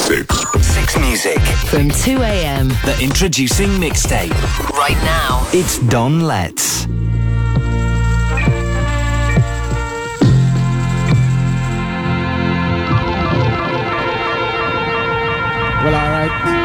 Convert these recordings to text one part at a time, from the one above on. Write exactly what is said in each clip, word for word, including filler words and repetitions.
Six. Six music. From two a.m. The Introducing Mixtape. Right now. It's Don Letts. Well, alright.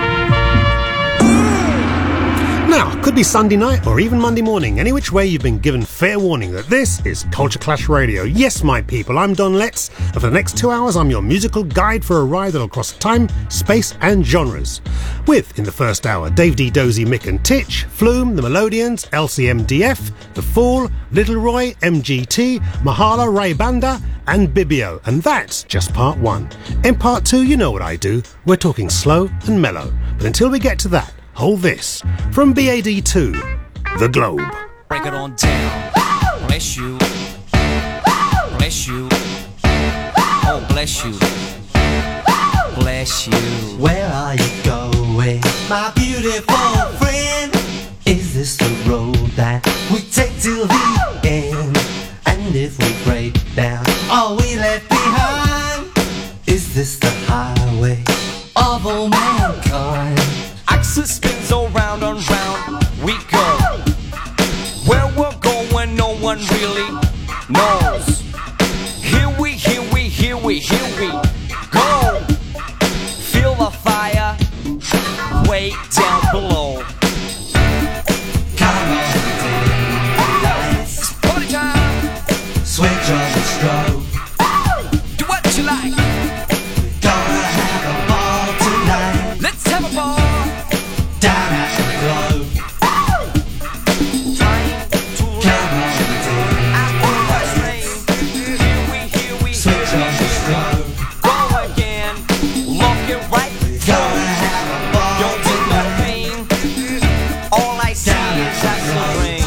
Now, could be Sunday night or even Monday morning. Any which way, you've been given fair warning that this is Culture Clash Radio. Yes, my people, I'm Don Letts, and for the next two hours I'm your musical guide for a ride that'll cross time, space and genres. With, in the first hour, Dave D. Dozy, Mick and Titch, Flume, The Melodians, L C M D F, The Fool, Little Roy, M G T, Mahala, Ray Banda and Bibio. And that's just part one. In part two, you know what I do. We're talking slow and mellow. But until we get to that, hold this. From B A D two, The Globe. Break it on down. Bless you. Bless you. Oh, bless you. Bless you. Where are you going, my beautiful friend? Is this the road that we take till the end? And if we break down, are we left behind? Is this the highway of all mankind? Axis spins around and round we go. Where we're going, no one really knows. Here we, here we, here we, here we go. Feel the fire way down below. Come on, dim lights. It's party time. Switch on the strobe. Do what you like. We're gonna have a ball tonight. Let's have a ball. Down at the globe. Time to Come on, dim lights. Here we, here we, Switch on the strobe. go again. Look it right. We're gonna have a ball Don't take no tonight. pain. All I see Down is at the that rain.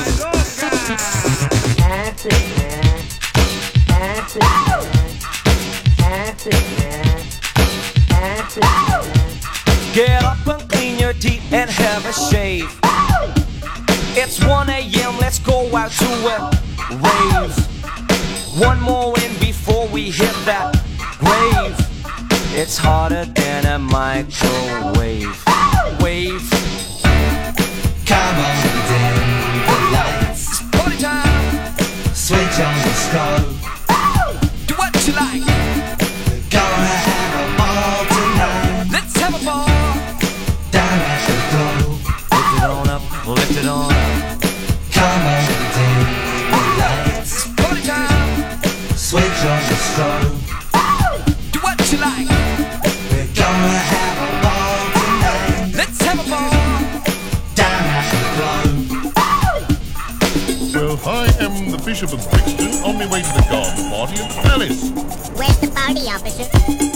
Get up and clean your teeth and have a shave. It's one a.m. Let's go out to a rave. One more in before we hit that grave. It's hotter than a microwave. Wave. Come on, dim the lights. Party time. Switch on the strobe. Do what you like. We're gonna have a ball tonight. Let's have a ball. Down at the globe. Lift it on up. Lift it on up. Come on, dim the lights. Party time. Switch on the strobe. Do what you like. We're gonna have a ball tonight. Let's have a ball. Down at the globe. Well, I am the Bishop of Brixton on my way to the garden party at the Palace. Where's the party, officer?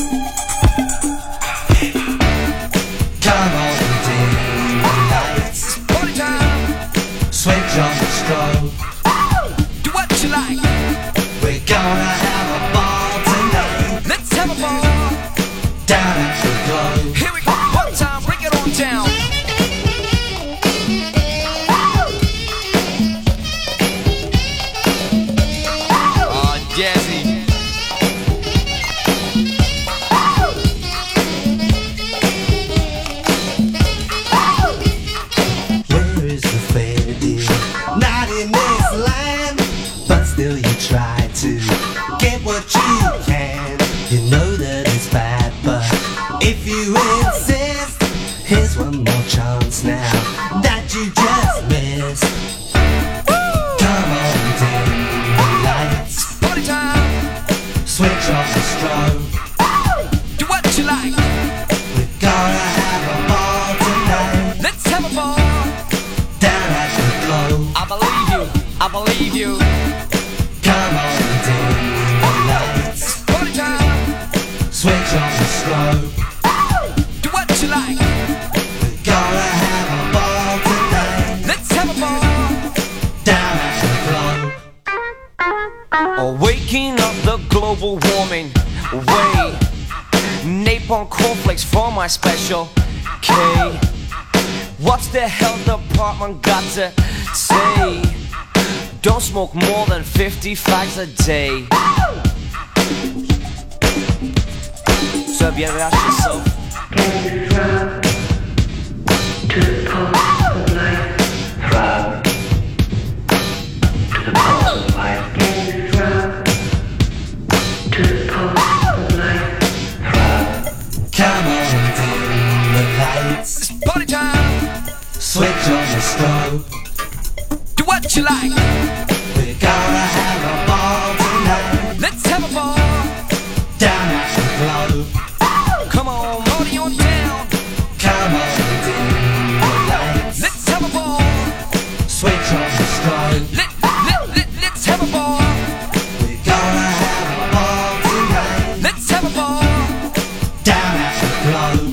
Come on, dim the lights. Party time. Switch on the strobe. Do what you like. We're gonna have a ball tonight. Let's have a ball. Down at the globe. Here we go. One time. Bring it on down. Oh, Jazzy. Where is the fair deal? Not in this land, but still you try to get what you can. You know that it's bad, but if you insist, here's one more chance now that you just missed. Come on, dim the lights. Party time. Switch off the strobe. Do what you like. We're gonna have a ball tonight. Let's have a ball. Down at the globe. I believe you. I believe you. Come on, dim the lights. Party time. Switch on the strobe. Do what you like. We're gonna have a ball tonight. Let's have a ball. Down at the globe. Oh, waking up the global warming way. Napalm cornflakes for my special K. What's the health department got to say? Don't smoke more than fifty fags a day. Have you ever asked yourself? Can you throb to the pulse of life? Throb to the pulse of life. Can you throb to the pulse of life? Throb. Come on, dim the lights. It's party time. Switch on the stove. Do what you like. We're gonna have a ball tonight. Let's have a ball. Down at the globe. Come on, party on down. Come on, dim the lights. Let's have a ball. Switch on the strobe. Let, let, let, let's have a ball. We're gonna have a ball tonight. Let's have a ball. Down at the globe.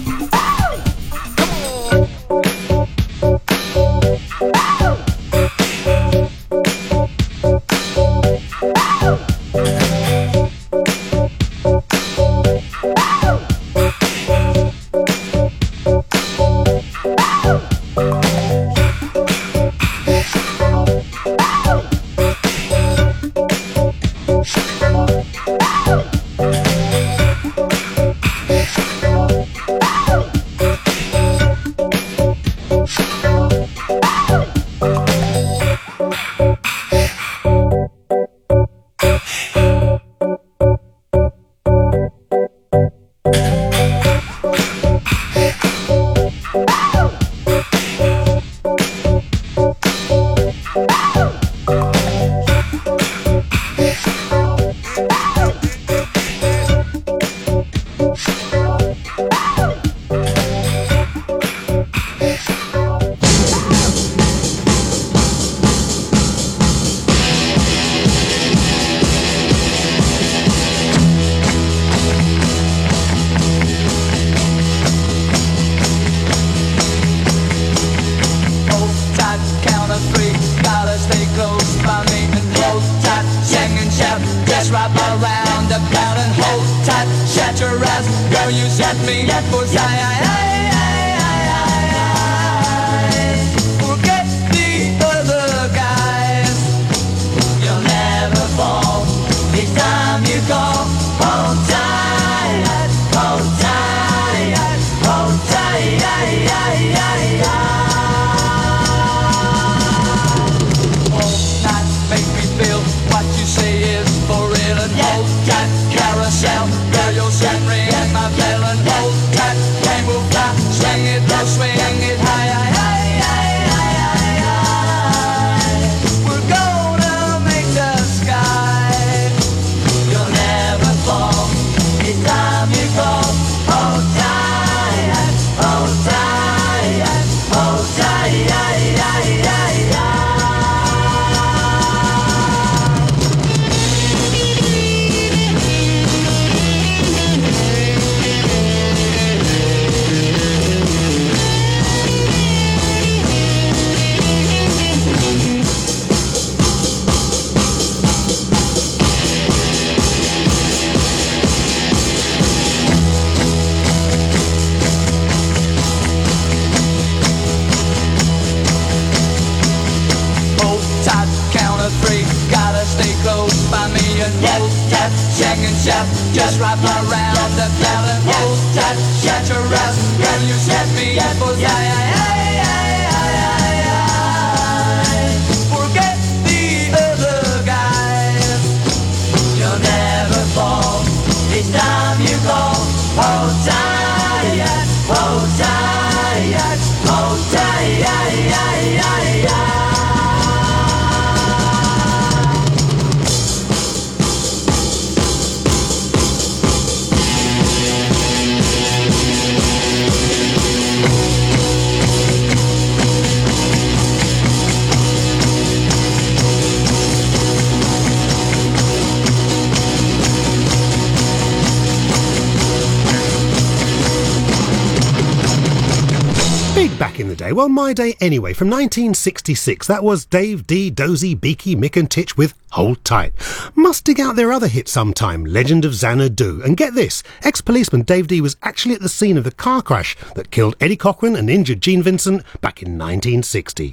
Back in the day, well, my day anyway, from nineteen sixty-six, that was Dave D, Dozy, Beaky, Mick and Titch with Hold Tight. Must dig out their other hit sometime, Legend of Xanadu. And get this, ex-policeman Dave D was actually at the scene of the car crash that killed Eddie Cochran and injured Gene Vincent back in nineteen sixty.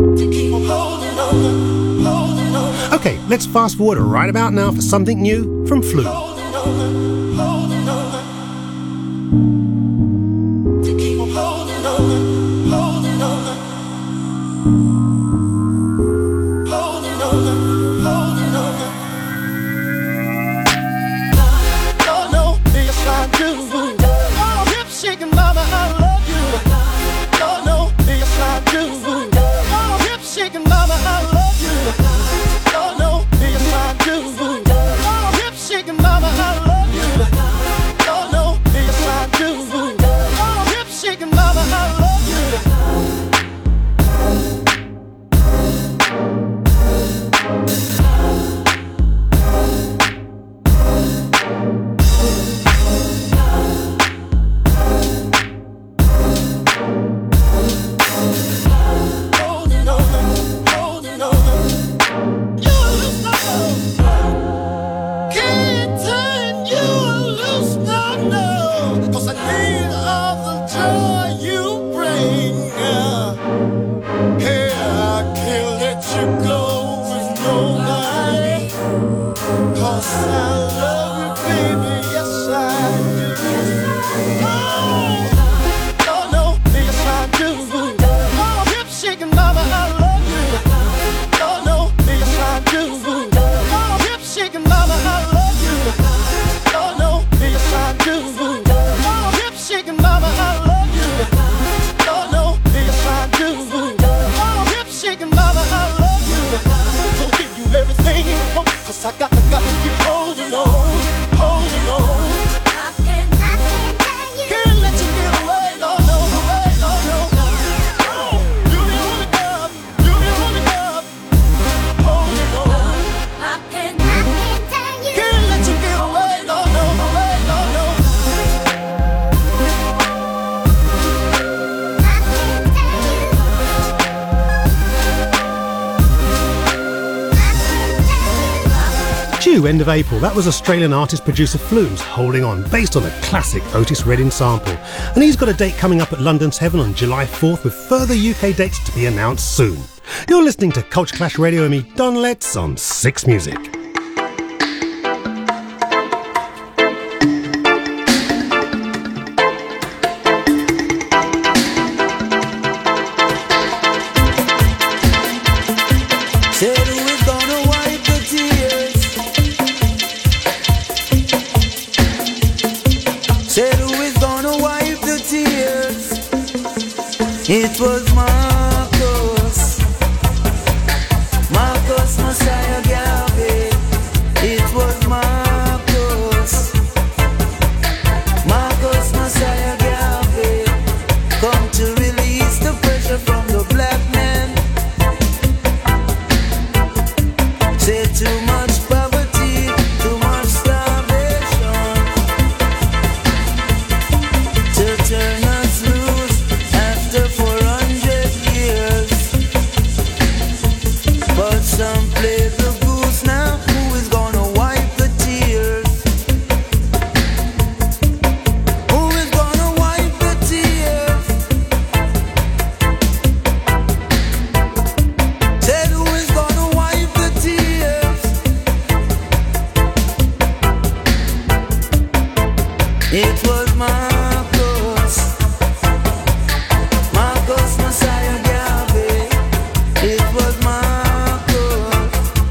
OK, let's fast forward right about now for something new from Flume. due end of April. That was Australian artist-producer Flumes, Holding On, based on a classic Otis Redding sample. And he's got a date coming up at London's Heaven on July fourth, with further U K dates to be announced soon. You're listening to Culture Clash Radio and me, Don Letts, on Six Music. Said who is gonna wipe the tears? Said who is gonna wipe the tears? It was Marcus, Marcus Messiah Garvey. It was Marcus, Marcus Messiah Garvey. Come to release the pressure from the black man. Say too much poverty, too much starvation, to turn us loose after four hundred years. But some play the goose now. Who is gonna wipe the tears? Who is gonna wipe the tears? Said who is gonna wipe the tears? It was Marcus, Marcus Messiah Garvey. It was Marcus,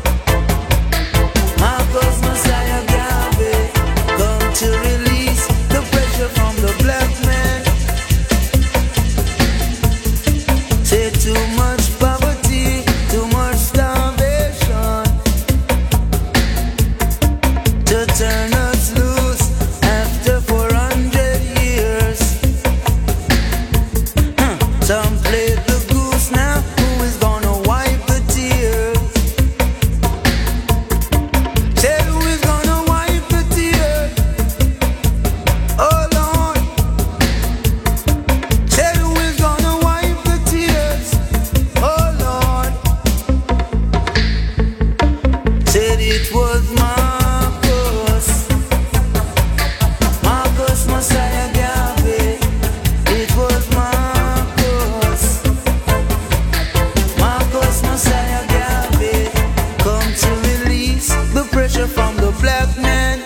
Marcus Messiah Garvey. Come to release the pressure from the black man. Say too much poverty, too much starvation, to turn us loose after four hundred years. Huh. Some play the goose now. Who is gonna wipe the tears? Say who is gonna wipe the tears? Oh Lord. Say who is gonna wipe the tears? Oh Lord. Said it was Marcus, Marcus Messiah Garvey. It was Marcus, Marcus Messiah Garvey. Come to release the pressure from the black man.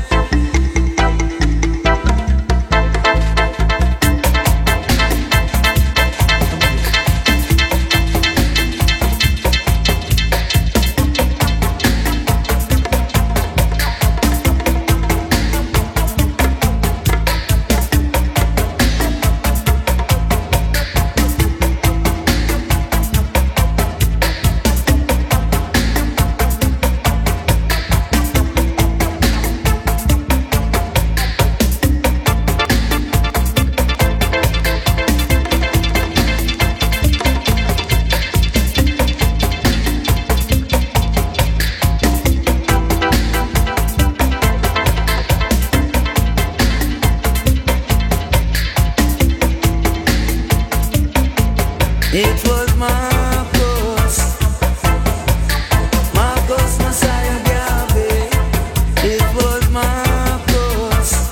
It was Marcus, Marcus Messiah Garvey. It was Marcus,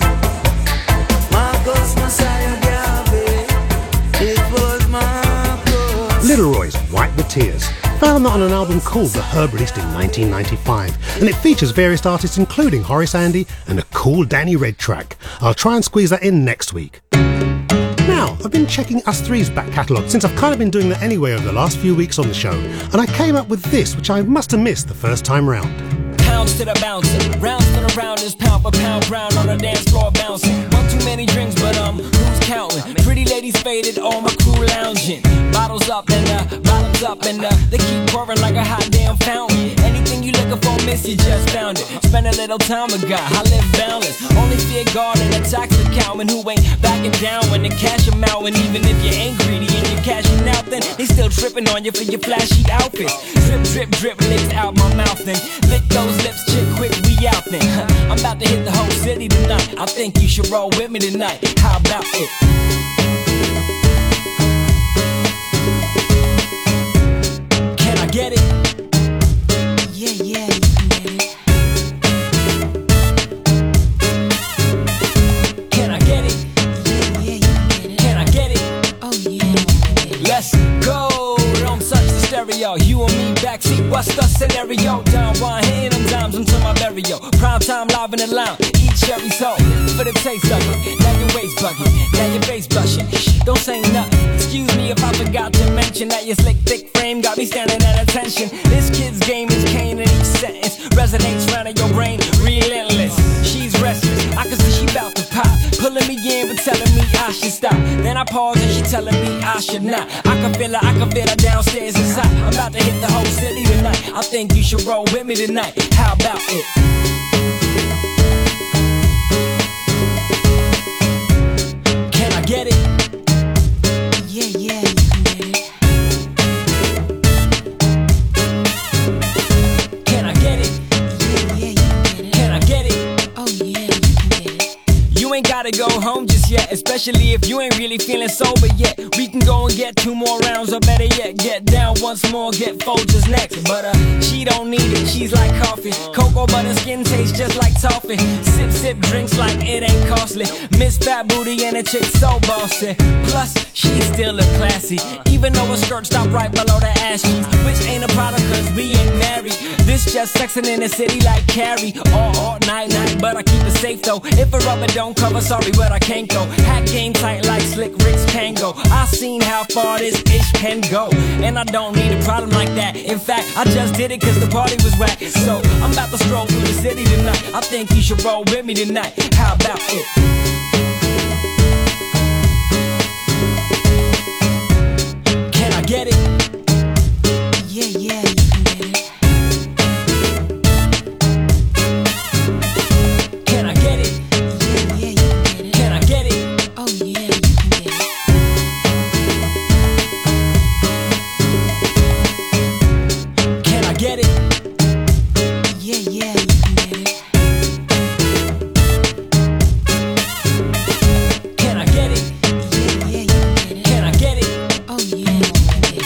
Marcus Messiah Garvey. It was Marcus. Little Roy's Wipe the Tears. Found that on an album called The Herb, released in nineteen ninety-five, and it features various artists including Horace Andy and a cool Danny Red track. I'll try and squeeze that in next week. Now, I've been checking Us Three's back catalogue since I've kind of been doing that anyway over the last few weeks on the show, and I came up with this, which I must have missed the first time round. Pounds to the bouncing, rounds to the rounders, pound for pound, brown on the dance floor bouncing. One too many drinks, but um, who's counting? Pretty ladies faded, all my crew lounging. Bottles up and uh, bottoms up and uh, they keep pouring like a hot damn fountain. Anything you looking for, miss, you just found it. Spend a little time with God, I live boundless. Only fear God and a toxic cowman who ain't backing down when they cash them out. And even if you ain't greedy and you're cashing out, then they still tripping on you for your flashy outfits. Drip, drip, drip, licks out my mouth and lick those lips, chick, quick, we out then. I'm about to hit the whole city tonight. I think you should roll with me tonight. How about it? Can I get it? Yeah, yeah, you can get it. backseat, what's the scenario? Down one, hitting them dimes until my burial. Prime time live in the lounge, eat cherry soul for the taste of it. Now your waist bugging, now your face blushing. Shh, don't say nothing. Excuse me if I forgot to mention that your slick, thick frame got me standing at attention. This kid's game is cane in each sentence resonates round in your brain, relentless. She's restless, I can see she bout to pop, pulling me in but telling me I should stop. Then I pause and she telling me I should not. I can feel her, I can feel her downstairs inside. I'm about to hit the whole city tonight. I think you should roll with me tonight. How about it? Can I get it? Yeah, yeah, you can get it. Can I get it? Yeah, yeah, you can get it. Can I get it? Oh yeah, you can get it. You ain't gotta go home just yet, especially if you ain't really feeling sober yet. We can go and get two more rounds, or better yet, get down once more, get Folgers next. But uh, she don't need it, she's like coffee. Cocoa butter skin tastes just like toffee. Sip, sip drinks like it ain't costly. Miss Fat Booty and a chick so bossy. Plus, she still look classy, even though her skirt stop right below the ass cheeks. Which ain't a problem cause we ain't married. This just sexing in the city like Carrie. All, all night, night, but I keep it safe though. If a rubber don't cover, sorry, but I can't go. Hat game tight like Slick Rick's Pango. I seen how far this ish can go, and I don't need a problem like that. In fact, I just did it cause the party was whack. So I'm about to stroll through the city tonight. I think you should roll with me tonight. How about it? Can I get it? Yeah, yeah, you can get it. Can I get it? Yeah, yeah, you can get it. Can I get it? Oh yeah, you can get it. Can I get it? Yeah, yeah, you can get it. Can I get it? Yeah, yeah, you can get it. Can I get it? Oh yeah, you can get it.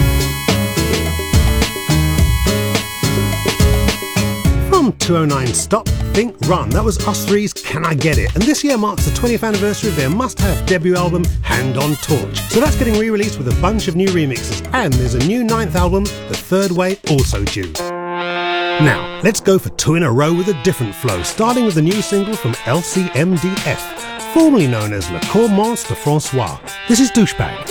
From two oh nine Stop, Think, Run, that was Us Three's Can I Get It? And this year marks the twentieth anniversary of their must-have debut album, Hand on Torch. So that's getting re-released with a bunch of new remixes, and there's a new ninth album, The Third Way, also due. Now, let's go for two in a row with a different flow, starting with the new single from L C M D F, formerly known as Le Corps de Francois. This is Douchebag.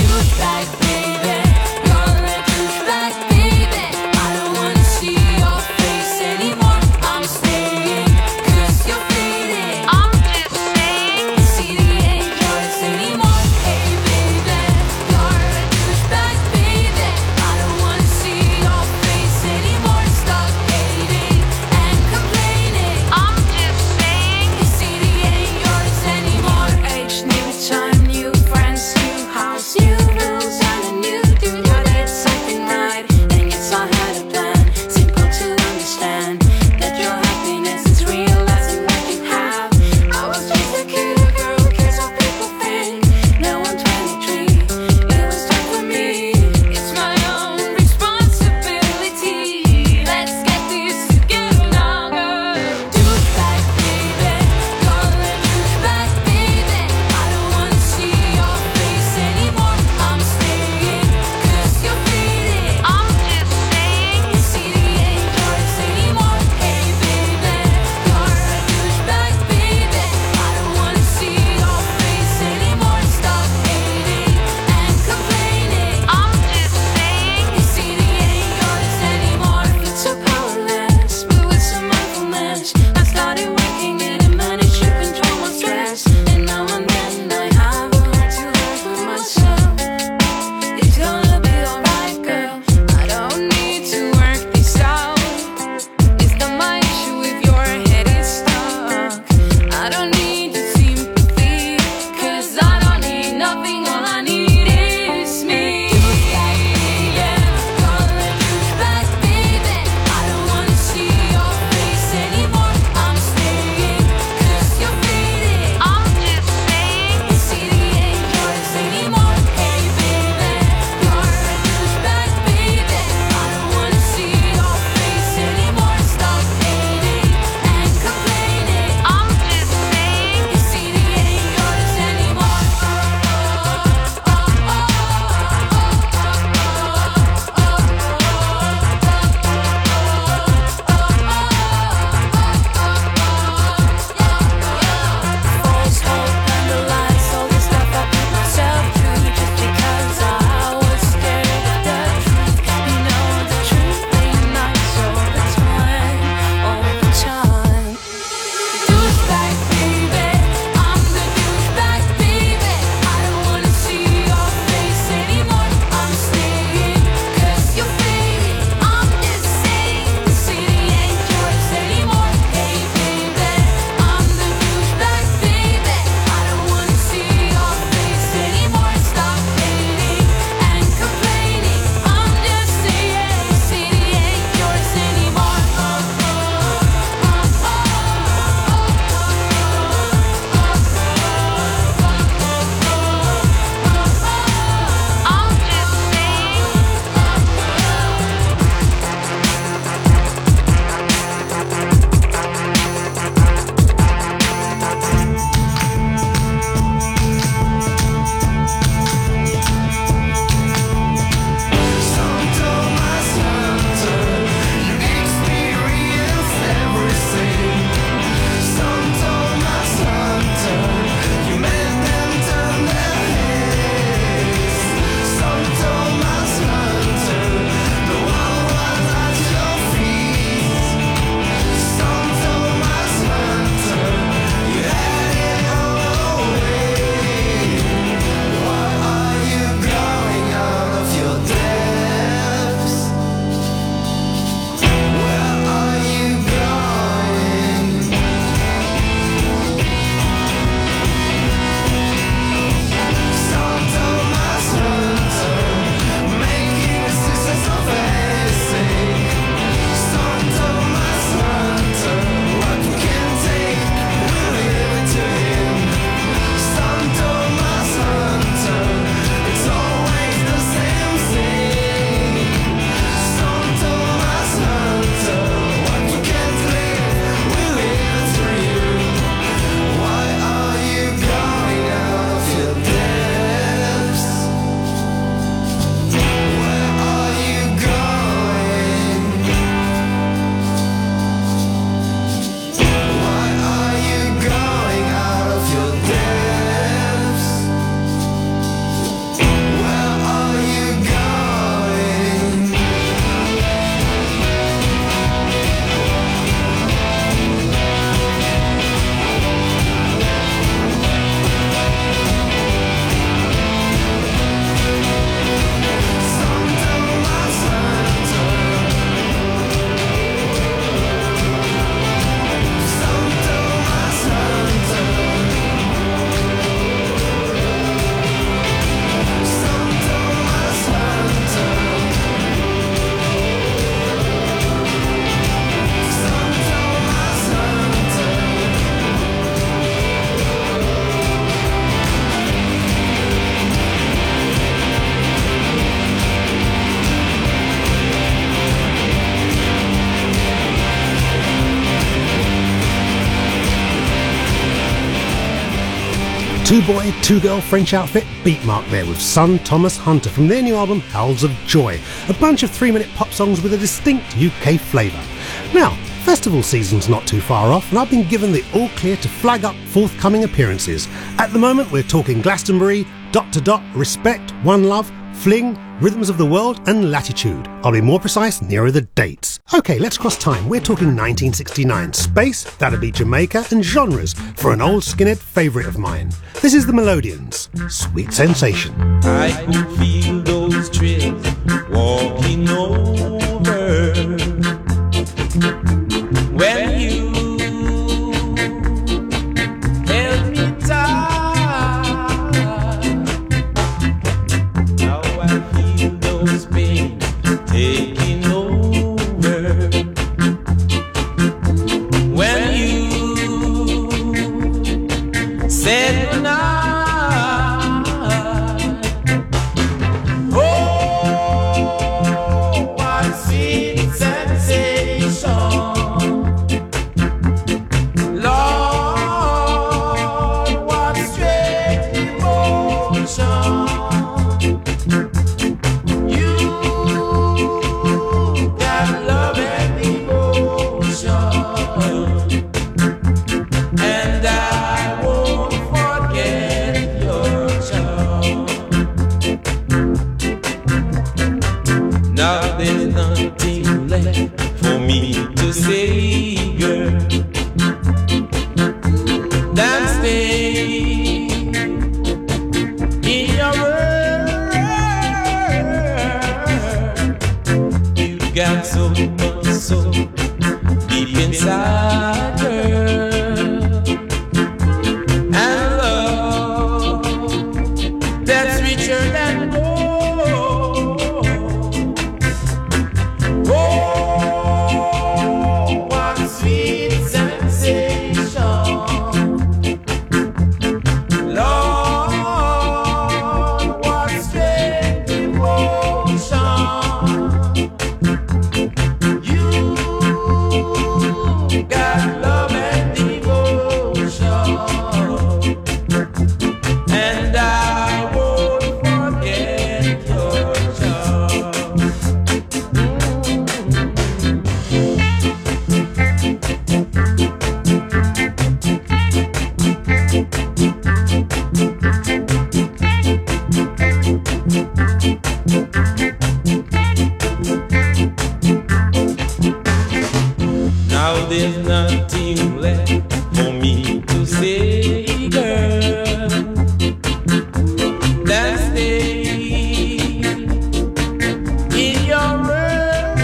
Time, new friends, new house, new rules. two-boy, two-girl French outfit Beatmark there with son Thomas Hunter from their new album Howls of Joy, a bunch of three-minute pop songs with a distinct U K flavour. Now, festival season's not too far off, and I've been given the all-clear to flag up forthcoming appearances. At the moment, we're talking Glastonbury, Dot to Dot, Respect, One Love, Fling, Rhythms of the World and Latitude. I'll be more precise nearer the dates. OK, let's cross time. We're talking nineteen sixty-nine. Space, that'll be Jamaica, and genres for an old skinhead favourite of mine. This is the Melodians, Sweet Sensation. I could feel those trips walking over when you held me tight. Now I feel those pains taking over when you said goodnight. Oh, what sweet sensation. Now there's nothing left for me to say, girl, than stay in your world. You got so much soul deep inside, girl, and love that's richer than gold. Now there's nothing left for me to say, girl, than stay in your world.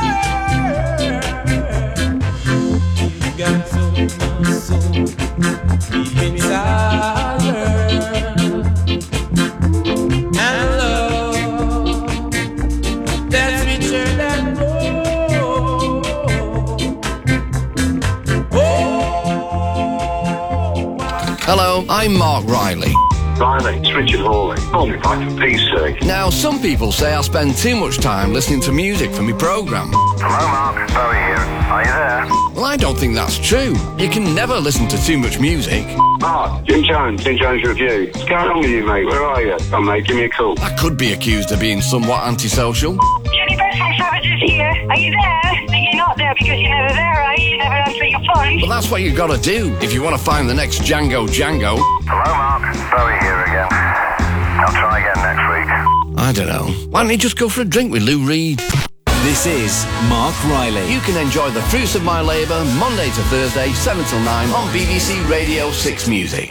You got so much soul deep inside, girl, and love that's richer than gold. Hello, I'm Mark Riley. Riley, it's Richard Hawley. Call me back for peace sake. Now, some people say I spend too much time listening to music for my programme. Hello, Mark. Barry here. Are you there? Well, I don't think that's true. You can never listen to too much music. Mark, Jim Jones, Jim Jones Review. What's going on with you, mate? Where are you? Come, mate, give me a call. I could be accused of being somewhat antisocial. Jenny Beth from Savages here. Are you there? No, you're not there because you're never there, are you? You never answer your phone. But that's what you've got to do if you want to find the next Django Django. Hello, Mark. Barry here again. I'll try again next week. I don't know. Why don't you just go for a drink with Lou Reed? This is Mark Riley. You can enjoy the fruits of my labour Monday to Thursday, seven till nine on B B C Radio six Music.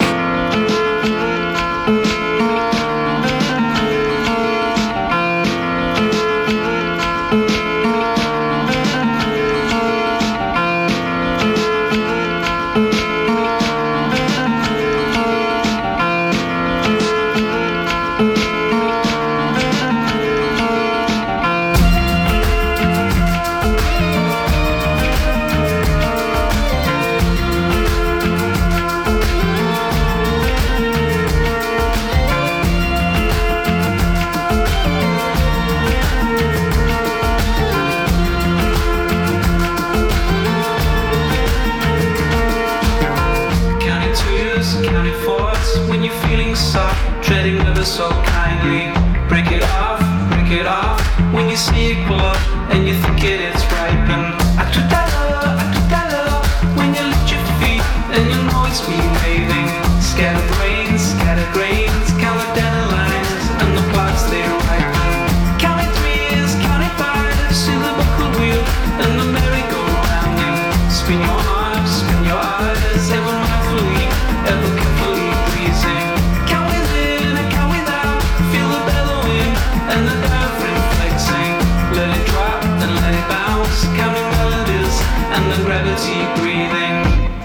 treading ever so kindly. Break it off, break it off. When you see it pull up and you think it is ripened. I do that love, I do that love. When you lift your feet and you know it's me waving. Scattered brains, scattered grains. Count the dandelions and the plots they ripen. Counting threes, counting fives. See the buckle wheel and the merry-go-round. Spin your arms, spin your eyes. Ever mindfully, ever carefully pleasing. Count within and count without. Feel the bellowing and the diaphragm flexing. Let it drop and let it bounce. Counting melodies and the gravity breathing.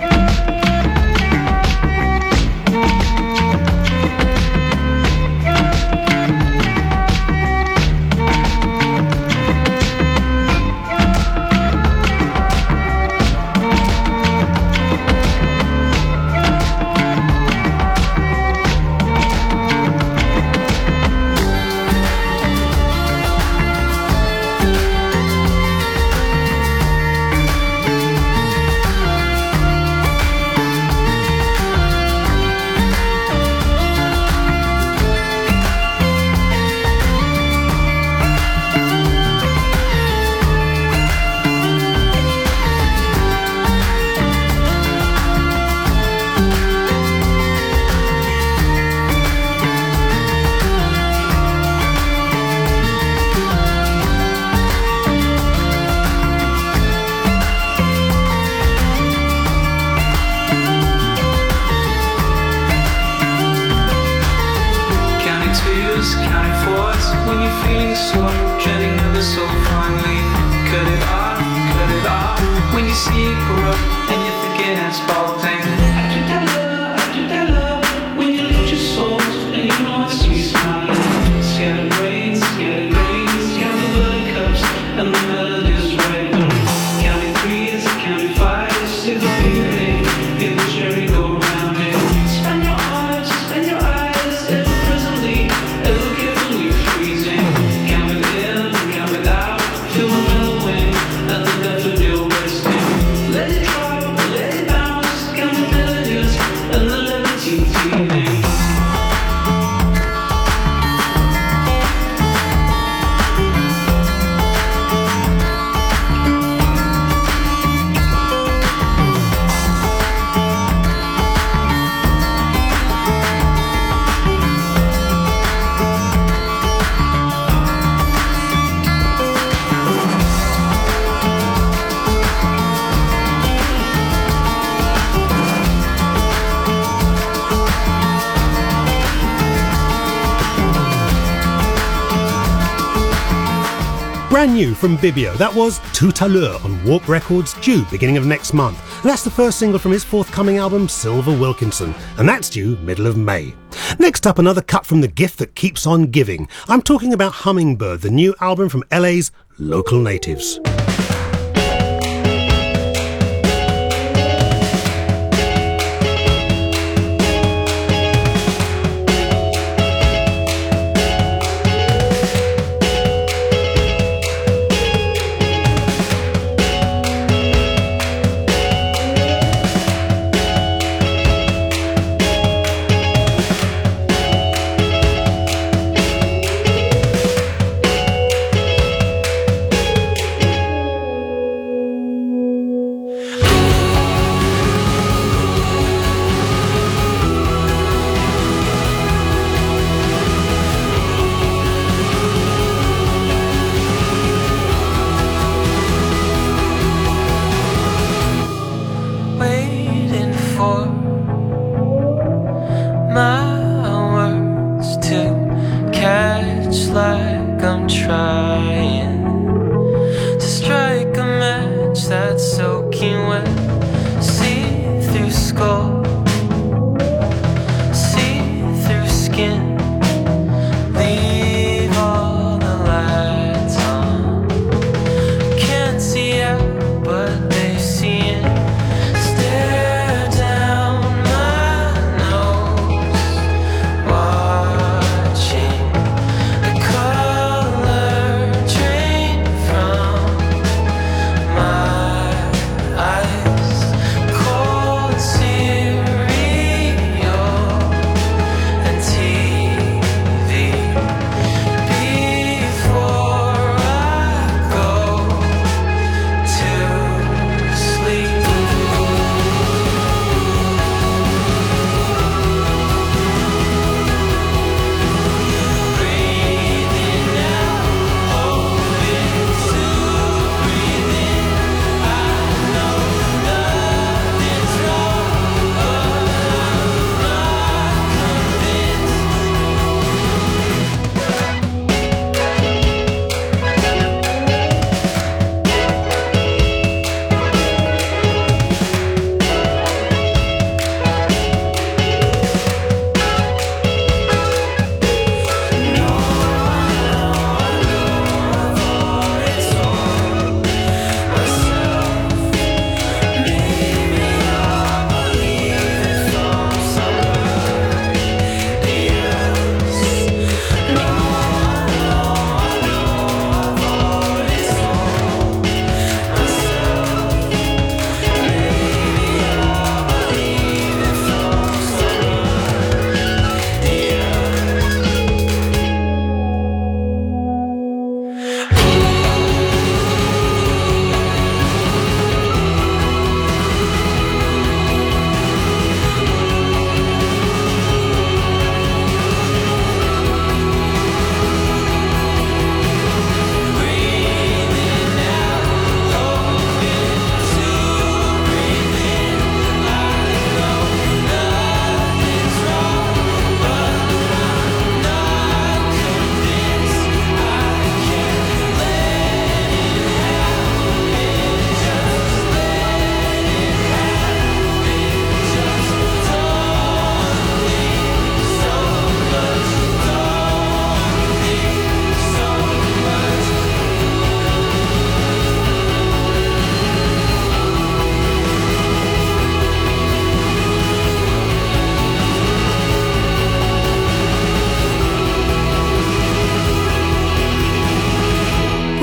Brand new from Bibio, that was Tout à l'heure on Warp Records, due beginning of next month. And that's the first single from his forthcoming album, Silver Wilkinson, and that's due middle of May. Next up, another cut from the gift that keeps on giving. I'm talking about Hummingbird, the new album from L A's Local Natives.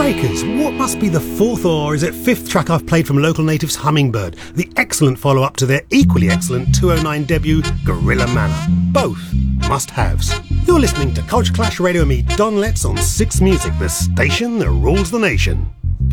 Crikers, what must be the fourth or is it fifth track I've played from local natives Hummingbird, the excellent follow-up to their equally excellent two oh nine debut Gorilla Manor. Both must-haves. You're listening to Culture Clash Radio with me, Don Letts, on Six Music, the station that rules the nation.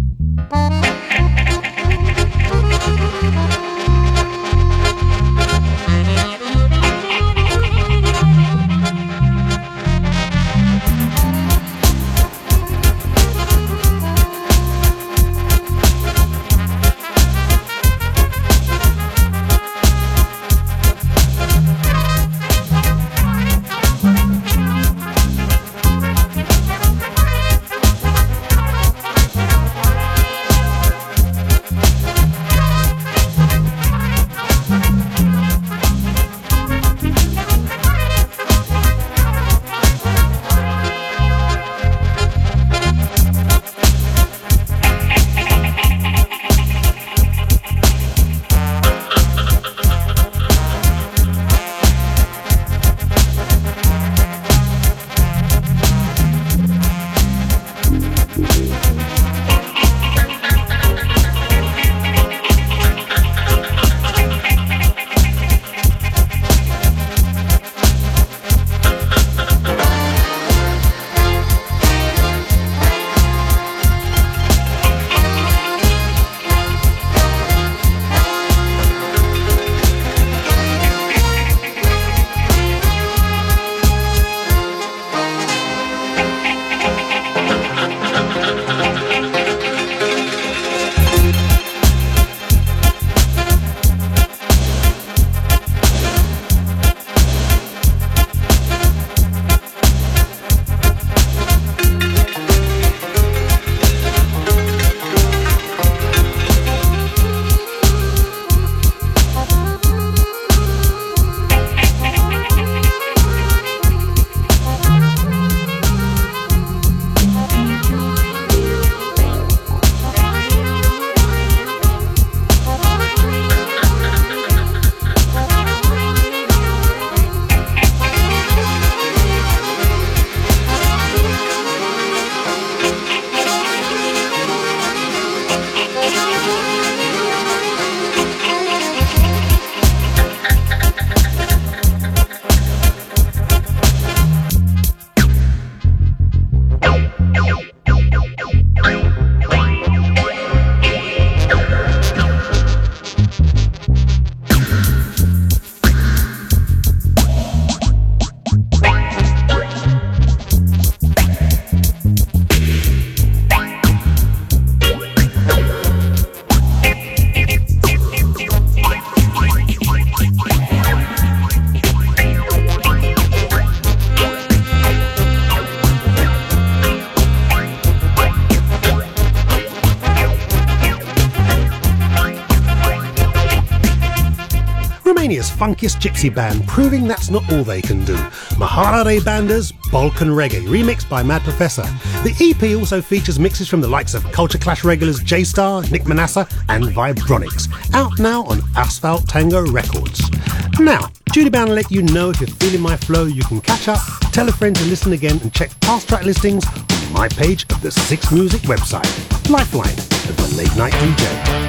Romania's funkiest gypsy band, proving that's not all they can do. Maharare Banda's Balkan Reggae, remixed by Mad Professor. The E P also features mixes from the likes of Culture Clash regulars J-Star, Nick Manassa and Vibronics, out now on Asphalt Tango Records. Now, Judy bound to let you know if you're feeling my flow, you can catch up, tell a friend to listen again and check past track listings on my page of the Six Music website. Lifeline of the Late Night D J.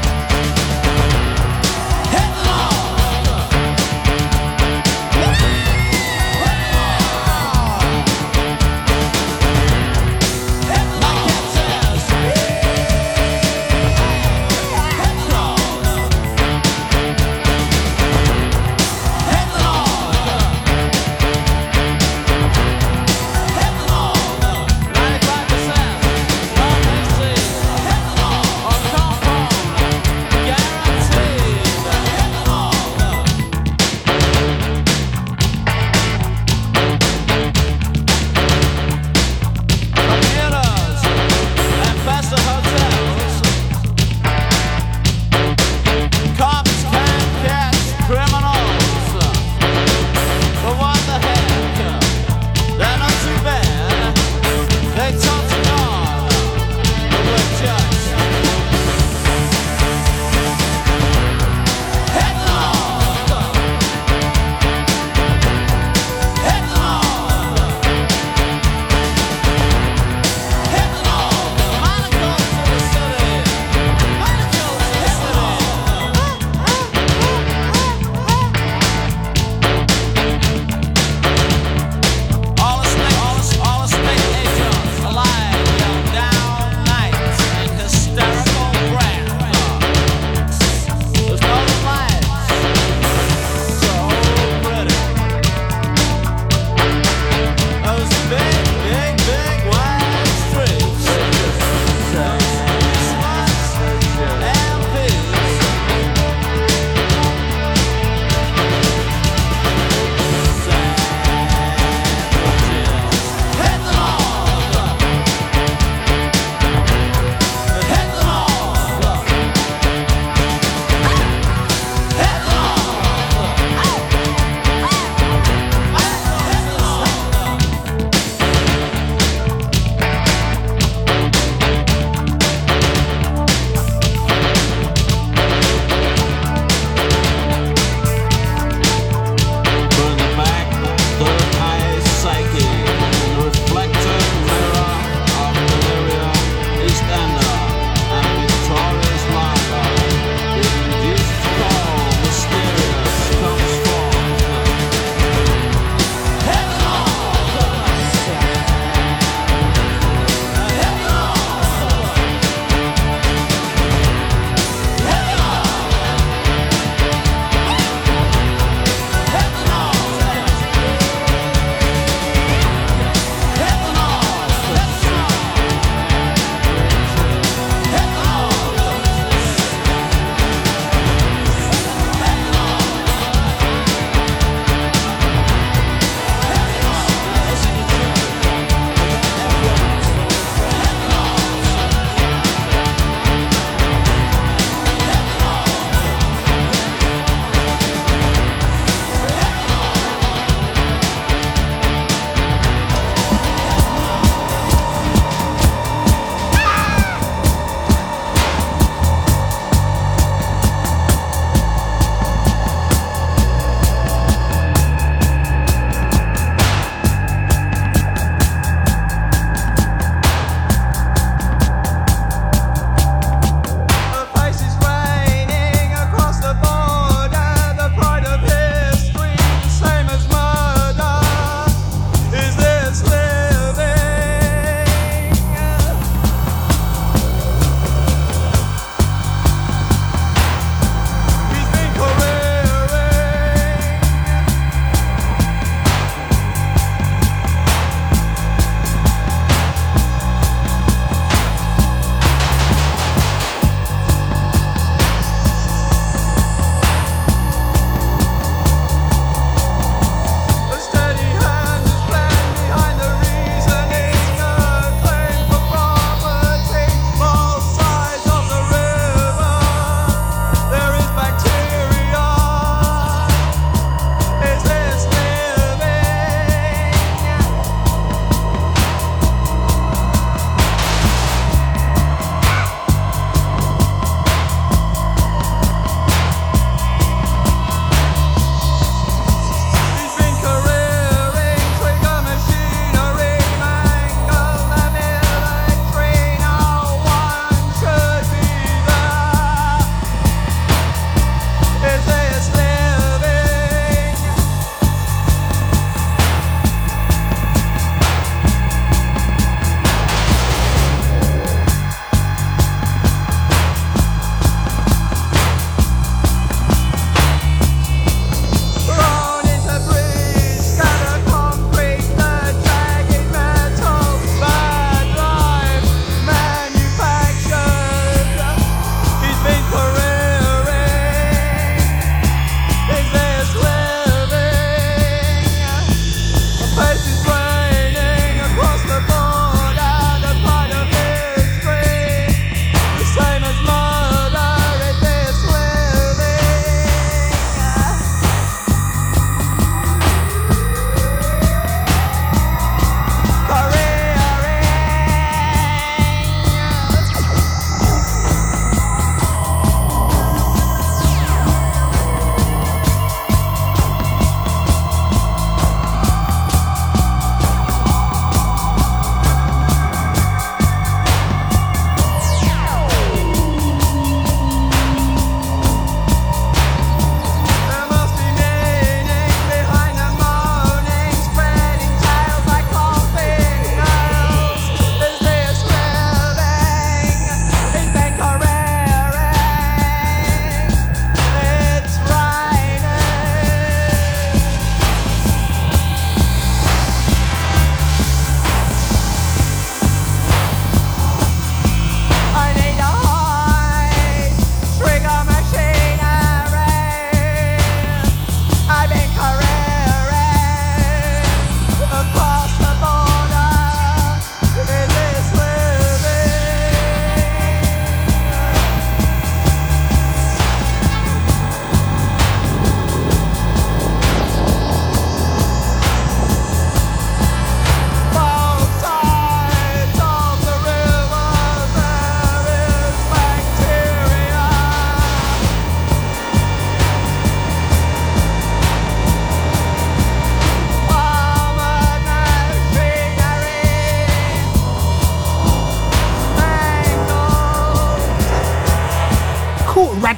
Guaranteed.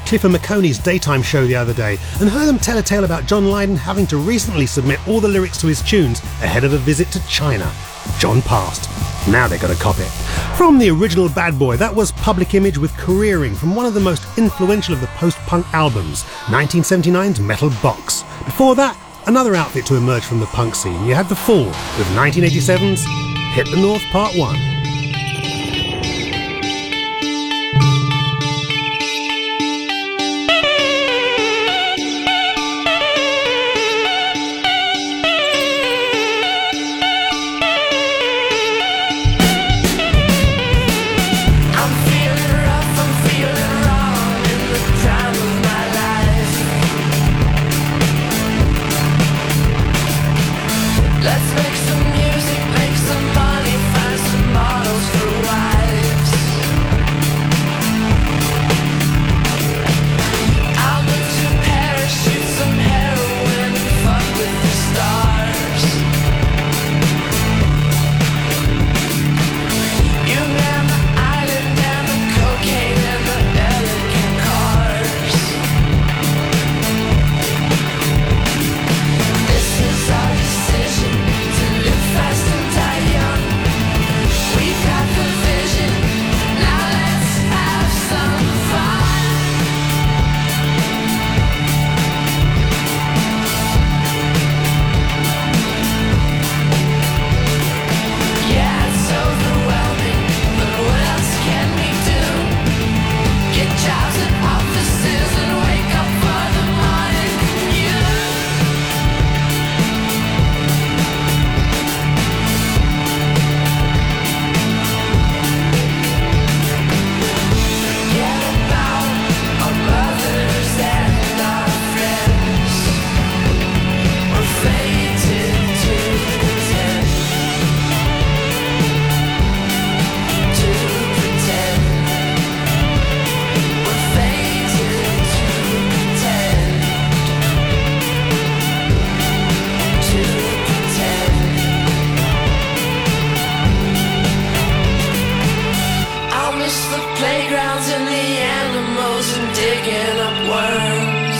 Clifford McConey's daytime show the other day and heard them tell a tale about John Lydon having to recently submit all the lyrics to his tunes ahead of a visit to China. John passed. Now they got to cop it. From the original Bad Boy, that was Public Image with Careering from one of the most influential of the post-punk albums, nineteen seventy-nine's Metal Box. Before that, another outfit to emerge from the punk scene. You had The Fall with nineteen eighty-seven's Hit the North Part one. Let's make some music, make some money, find some models for wives. I'll move to Paris, shoot some heroin, and fuck with the stars. You man the island and the cocaine and the elegant cars. This is our decision. Fast and die young. We've got the vision. Now let's have some fun. Yeah, it's overwhelming, but what else can we do? Get jobs at offices and wake up for the morning commute. Playgrounds and the animals and digging up worms.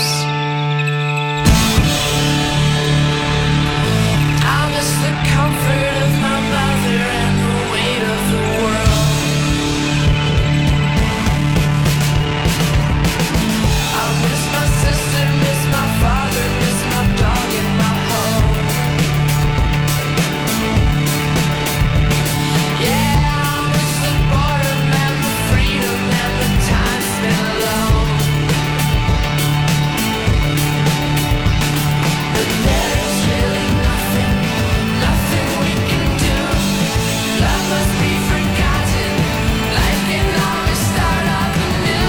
I miss the comfort of my mother and the weight of the world. I miss my sister, miss my father, miss my dog and my home. Yeah, I miss the boredom and the freedom and the time spent alone. But there's really nothing, nothing we can do. Love must be forgotten. Life can always start up anew.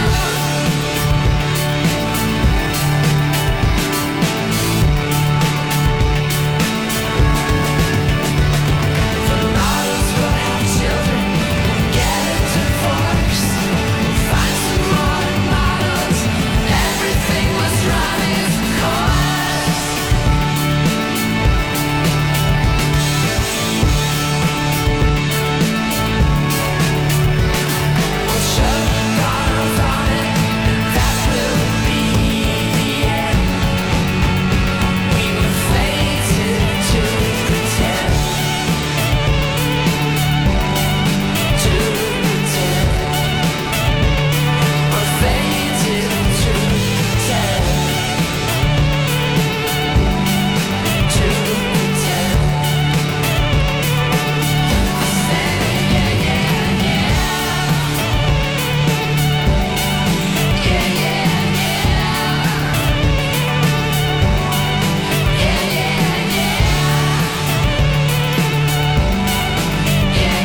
For models will have children, get a divorce, find some more models. Everything must run its course. We'll shut down on it, that will be the end. We were fated to pretend, to pretend. We're fated to pretend, to pretend. Say yeah, yeah, yeah. Yeah, yeah, yeah. Yeah, yeah, yeah. Yeah,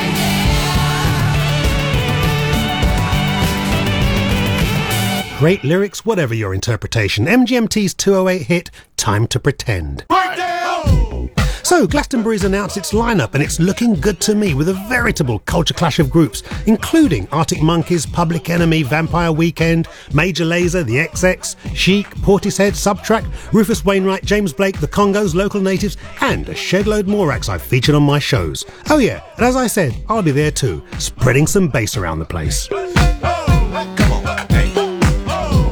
yeah, yeah. Great lyrics, whatever your interpretation. M G M T's two oh eight hit, Time to Pretend. So, Glastonbury's announced its lineup and it's looking good to me with a veritable culture clash of groups, including Arctic Monkeys, Public Enemy, Vampire Weekend, Major Lazer, The X X, Chic, Portishead, Subtract, Rufus Wainwright, James Blake, The Congos, Local Natives, and a shed load more acts I've featured on my shows. Oh yeah, and as I said, I'll be there too, spreading some bass around the place. Come on, hey.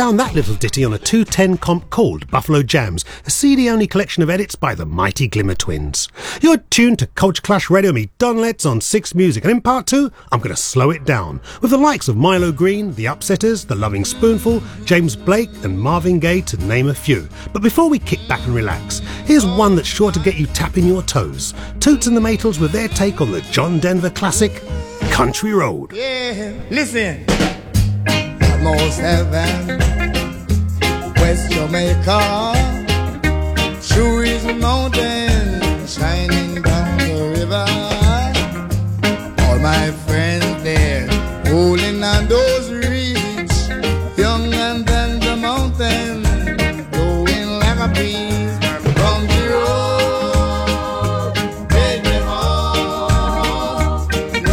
found that little ditty on a two ten comp called Buffalo Jams, a C D-only collection of edits by the mighty Glimmer Twins. You're tuned to Culture Clash Radio, me Don Letts on Six Music, and in part two, I'm going to slow it down with the likes of Milo Green, The Upsetters, The Loving Spoonful, James Blake and Marvin Gaye, to name a few. But before we kick back and relax, here's one that's sure to get you tapping your toes. Toots and the Maytals with their take on the John Denver classic, Country Road. Yeah, listen. Almost heaven, West Jamaica, Shoe's mountain, shining down the river. All my friends there, holding on those reeds, young and then the mountain, blowing like a breeze. From the road, take me home, to the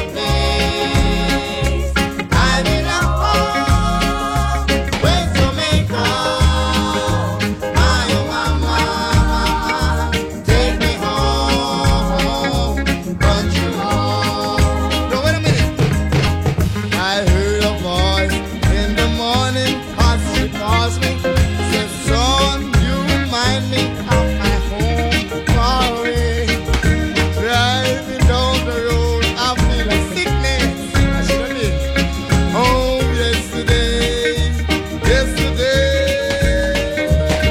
place I belong. West Jamaica, my oh mama, take me home, country road. No, wait a minute. I heard a voice in the morning, as she calls me, says, son, you remind me of my home far away. Driving down the road, I feel a sickness. I should have been home yesterday, yesterday.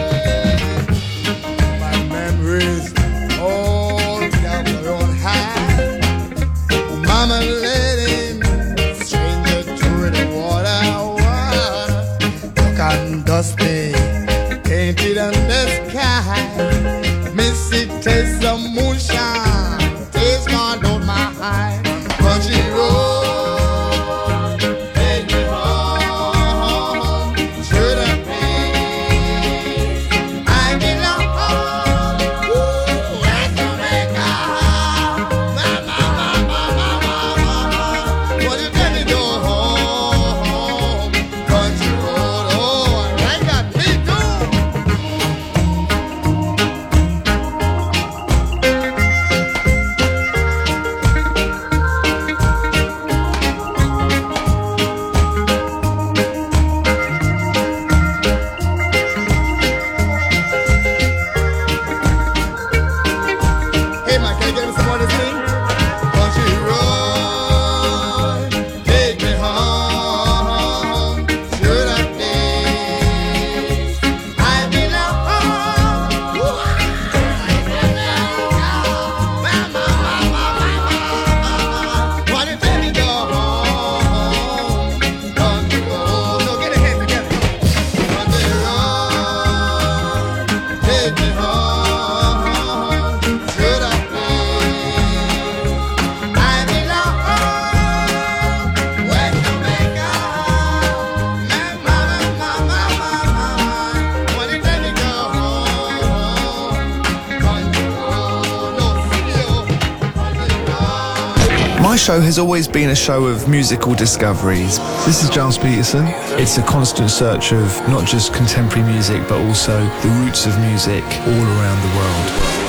My memories all down the road high. Mama led him, stranger through the water, water. Look and dusty, painted on the sky. Missy taste the moonshine, taste gone down my high. Country road, take me home, to the place I belong. Ooh, West Jamaica, ma ma ma ma ma ma ma. What you tell me go home, country road, oh, I got me too. Hey man, can you get me some more of this thing? Country road, take me home, to the place I belong. Ooh, mama, mama, mama, why you tell me go home, country road? No, get your hands together. Country road, take me home, to the place I belong. West Jamaica, my mama, mama, mama, when you tell me go home, country road, no video, country road. My show has always been a show of musical discoveries. This is Giles Peterson. It's a constant search of not just contemporary music, but also the roots of music all around the world.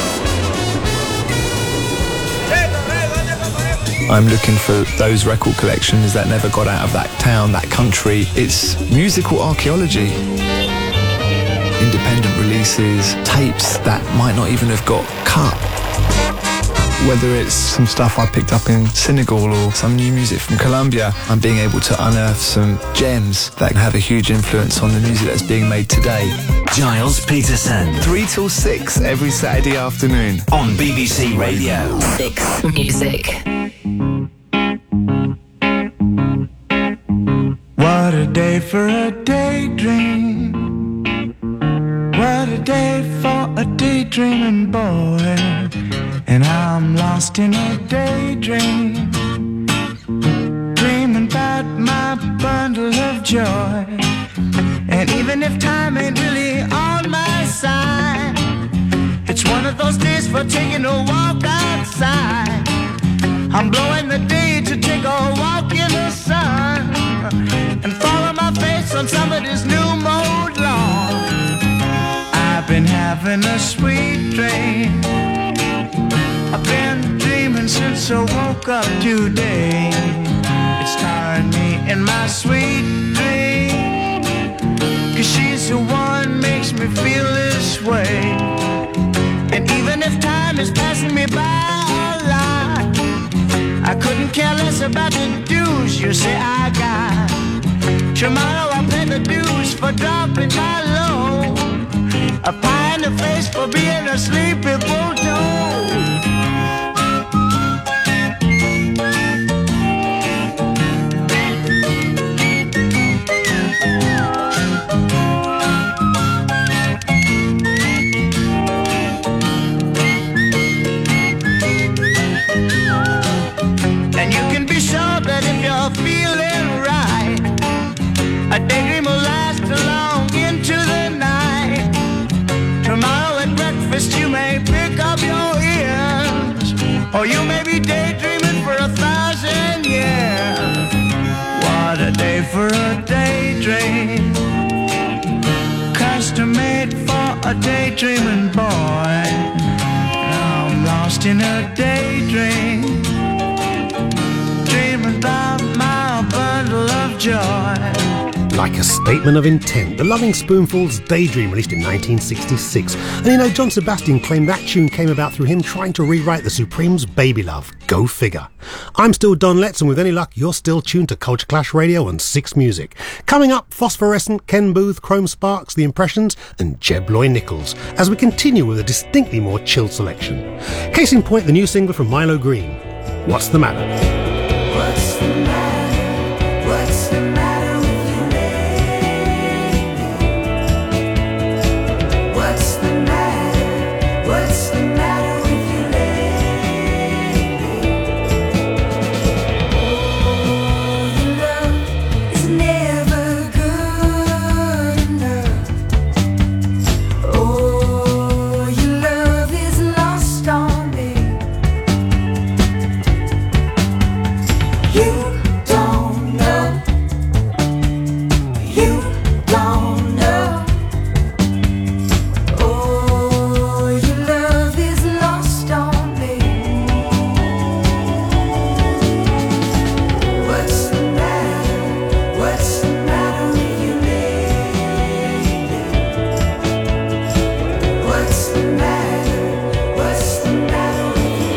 I'm looking for those record collections that never got out of that town, that country. It's musical archaeology. Independent releases, tapes that might not even have got cut. Whether it's some stuff I picked up in Senegal or some new music from Colombia, I'm being able to unearth some gems that have a huge influence on the music that's being made today. Giles Peterson. Three till six every Saturday afternoon. On B B C Radio. Six Music. What a day for a daydream. What a day for a daydreaming boy. And I'm lost in a daydream, dreaming about my bundle of joy. And even if time ain't really on my side, it's one of those days for taking a walk outside. I'm blowing the day to take a walk in the sun and follow my face on somebody's new mode lawn. I've been having a sweet dream. I've been dreaming since I woke up today. It's tiring me in my sweet dream. just the one makes me feel this way. And even if time is passing me by a lot, I couldn't care less about the dues you say I got. Tomorrow I pay the dues for dropping my load, a pie in the face for being a sleepy bulldog. And you can be sure that if you're feeling right, a daydream will last along into the night. Tomorrow at breakfast you may pick up your ears, or you may be daydreaming for a thousand years. What a day for a daydream, custom made for a daydreaming boy. Now I'm lost in a daydream, dreaming about my bundle of joy. Like a statement of intent, the Loving Spoonfuls' Daydream, released in nineteen sixty-six. And you know, John Sebastian claimed that tune came about through him trying to rewrite the Supremes' Baby Love. Go figure. I'm still Don Letts, and with any luck, you're still tuned to Culture Clash Radio on Six Music. Coming up, Phosphorescent, Ken Booth, Chrome Sparks, The Impressions, and Jeb Loy Nichols, as we continue with a distinctly more chilled selection. Case in point, the new single from Milo Green, What's the Matter? What's the matter? What's the matter with you lately? What's the matter? What's the matter with you lately? Oh, your love is never good enough. Oh, your love is lost on me. You don't know, you don't know. Oh, your love is lost on me. What's the matter? What's the matter with you lately? What's the matter? What's the matter with you?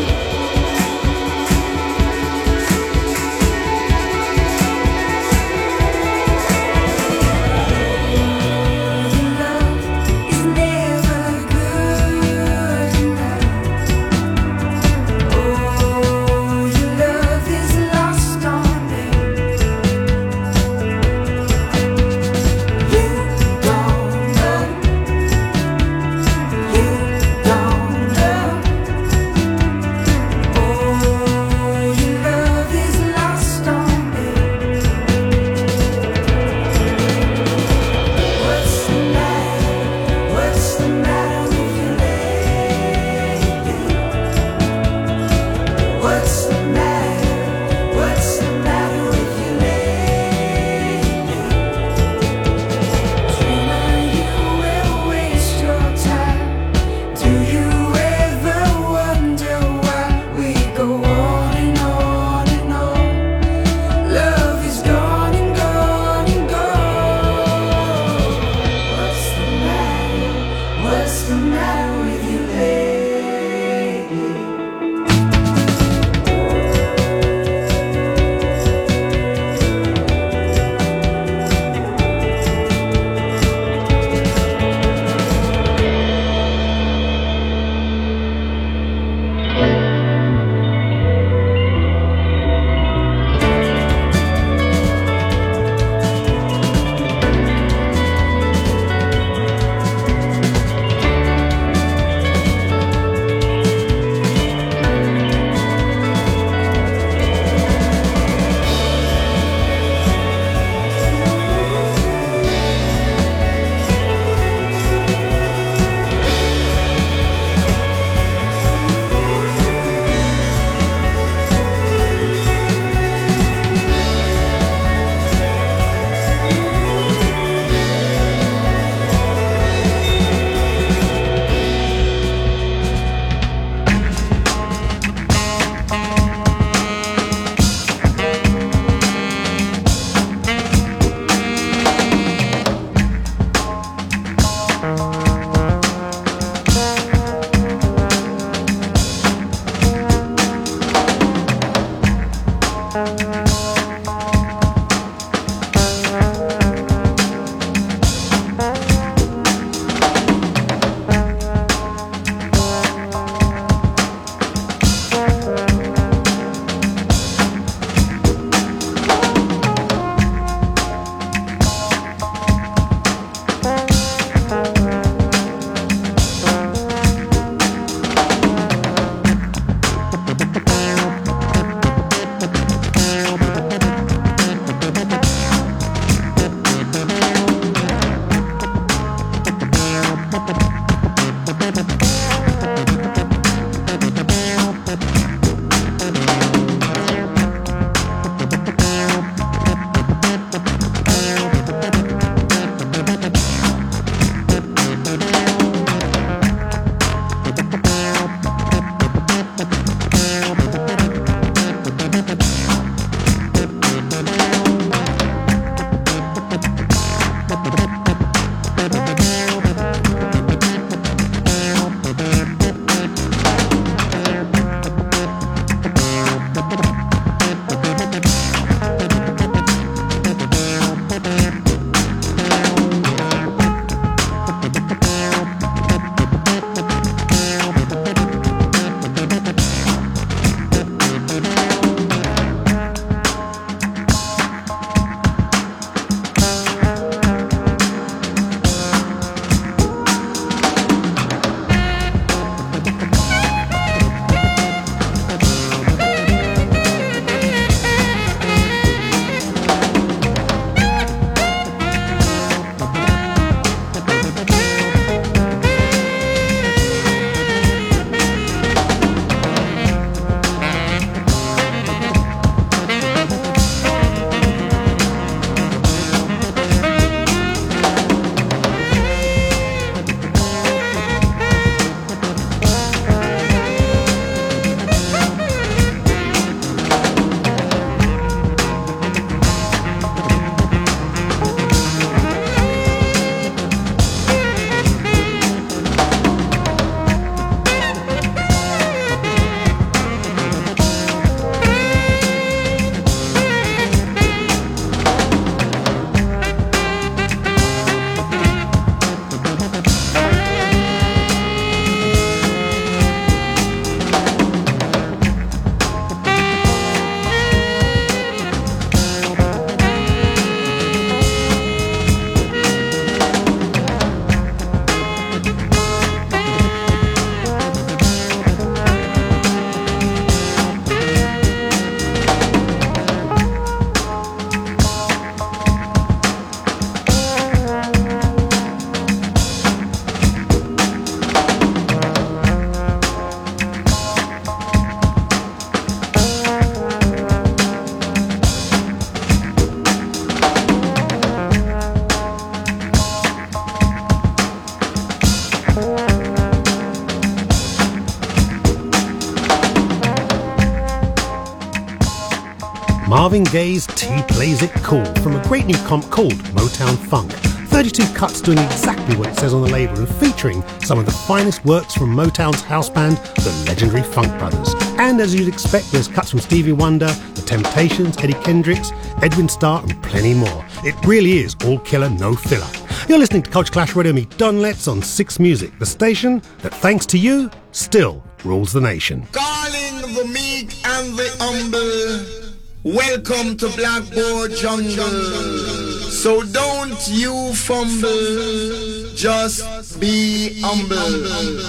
Your love is never good enough. Oh, your love is lost on me. You don't know, you don't know. Marvin Gaye's T Plays It Cool from a great new comp called Motown Funk. thirty-two cuts doing exactly what it says on the label and featuring some of the finest works from Motown's house band, the legendary Funk Brothers. And as you'd expect, there's cuts from Stevie Wonder, The Temptations, Eddie Kendricks, Edwin Starr and plenty more. It really is all killer, no filler. You're listening to Culture Clash Radio, me Don Letts on Six Music, the station that, thanks to you, still rules the nation. Calling the meek and the humble, welcome to Blackboard Jungle. So don't you fumble, just be humble.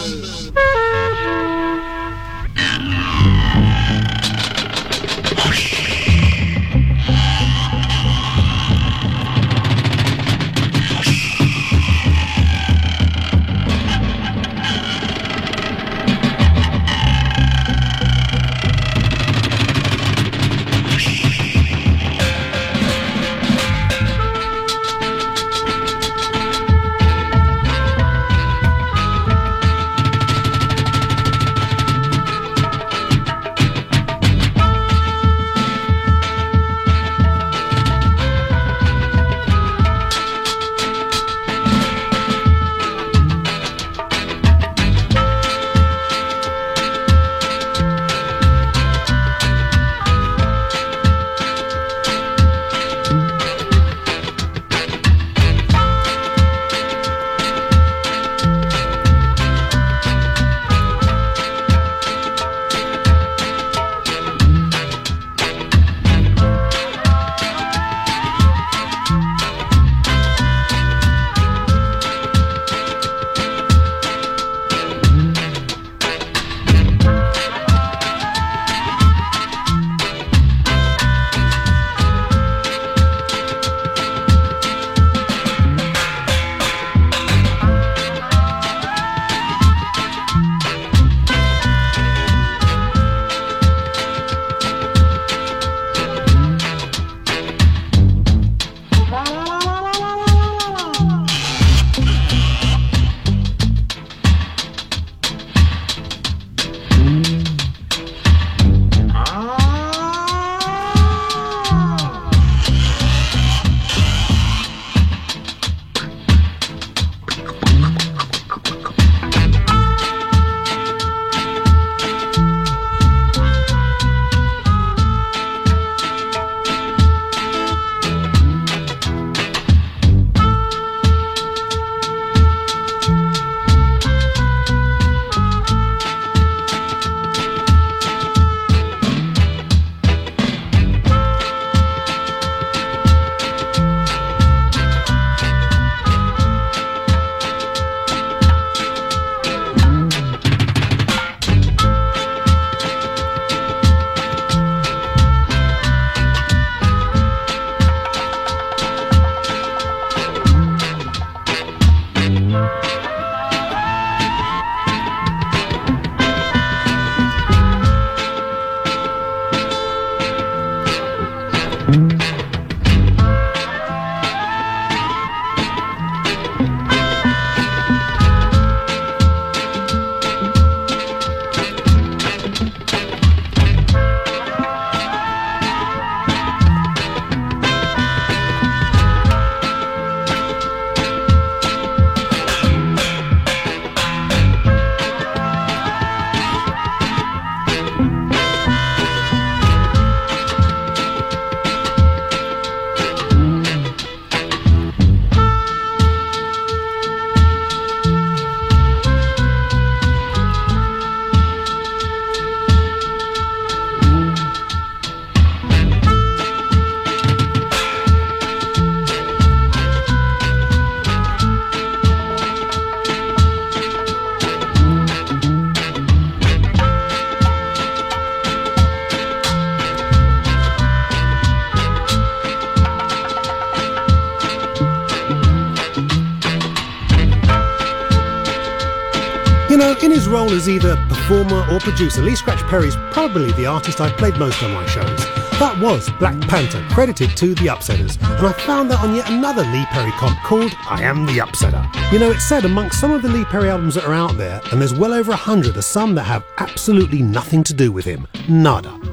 know, in his role as either performer or producer, Lee Scratch Perry's probably the artist I've played most on my shows. That was Black Panther, credited to The Upsetters, and I found that on yet another Lee Perry comp called I Am The Upsetter. You know, it's said amongst some of the Lee Perry albums that are out there, and there's well over a hundred, are some that have absolutely nothing to do with him. Nada.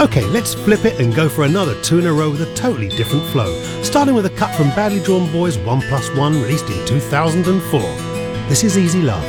Okay, let's flip it and go for another two in a row with a totally different flow, starting with a cut from Badly Drawn Boys one plus one, released in two thousand four. This is Easy Love.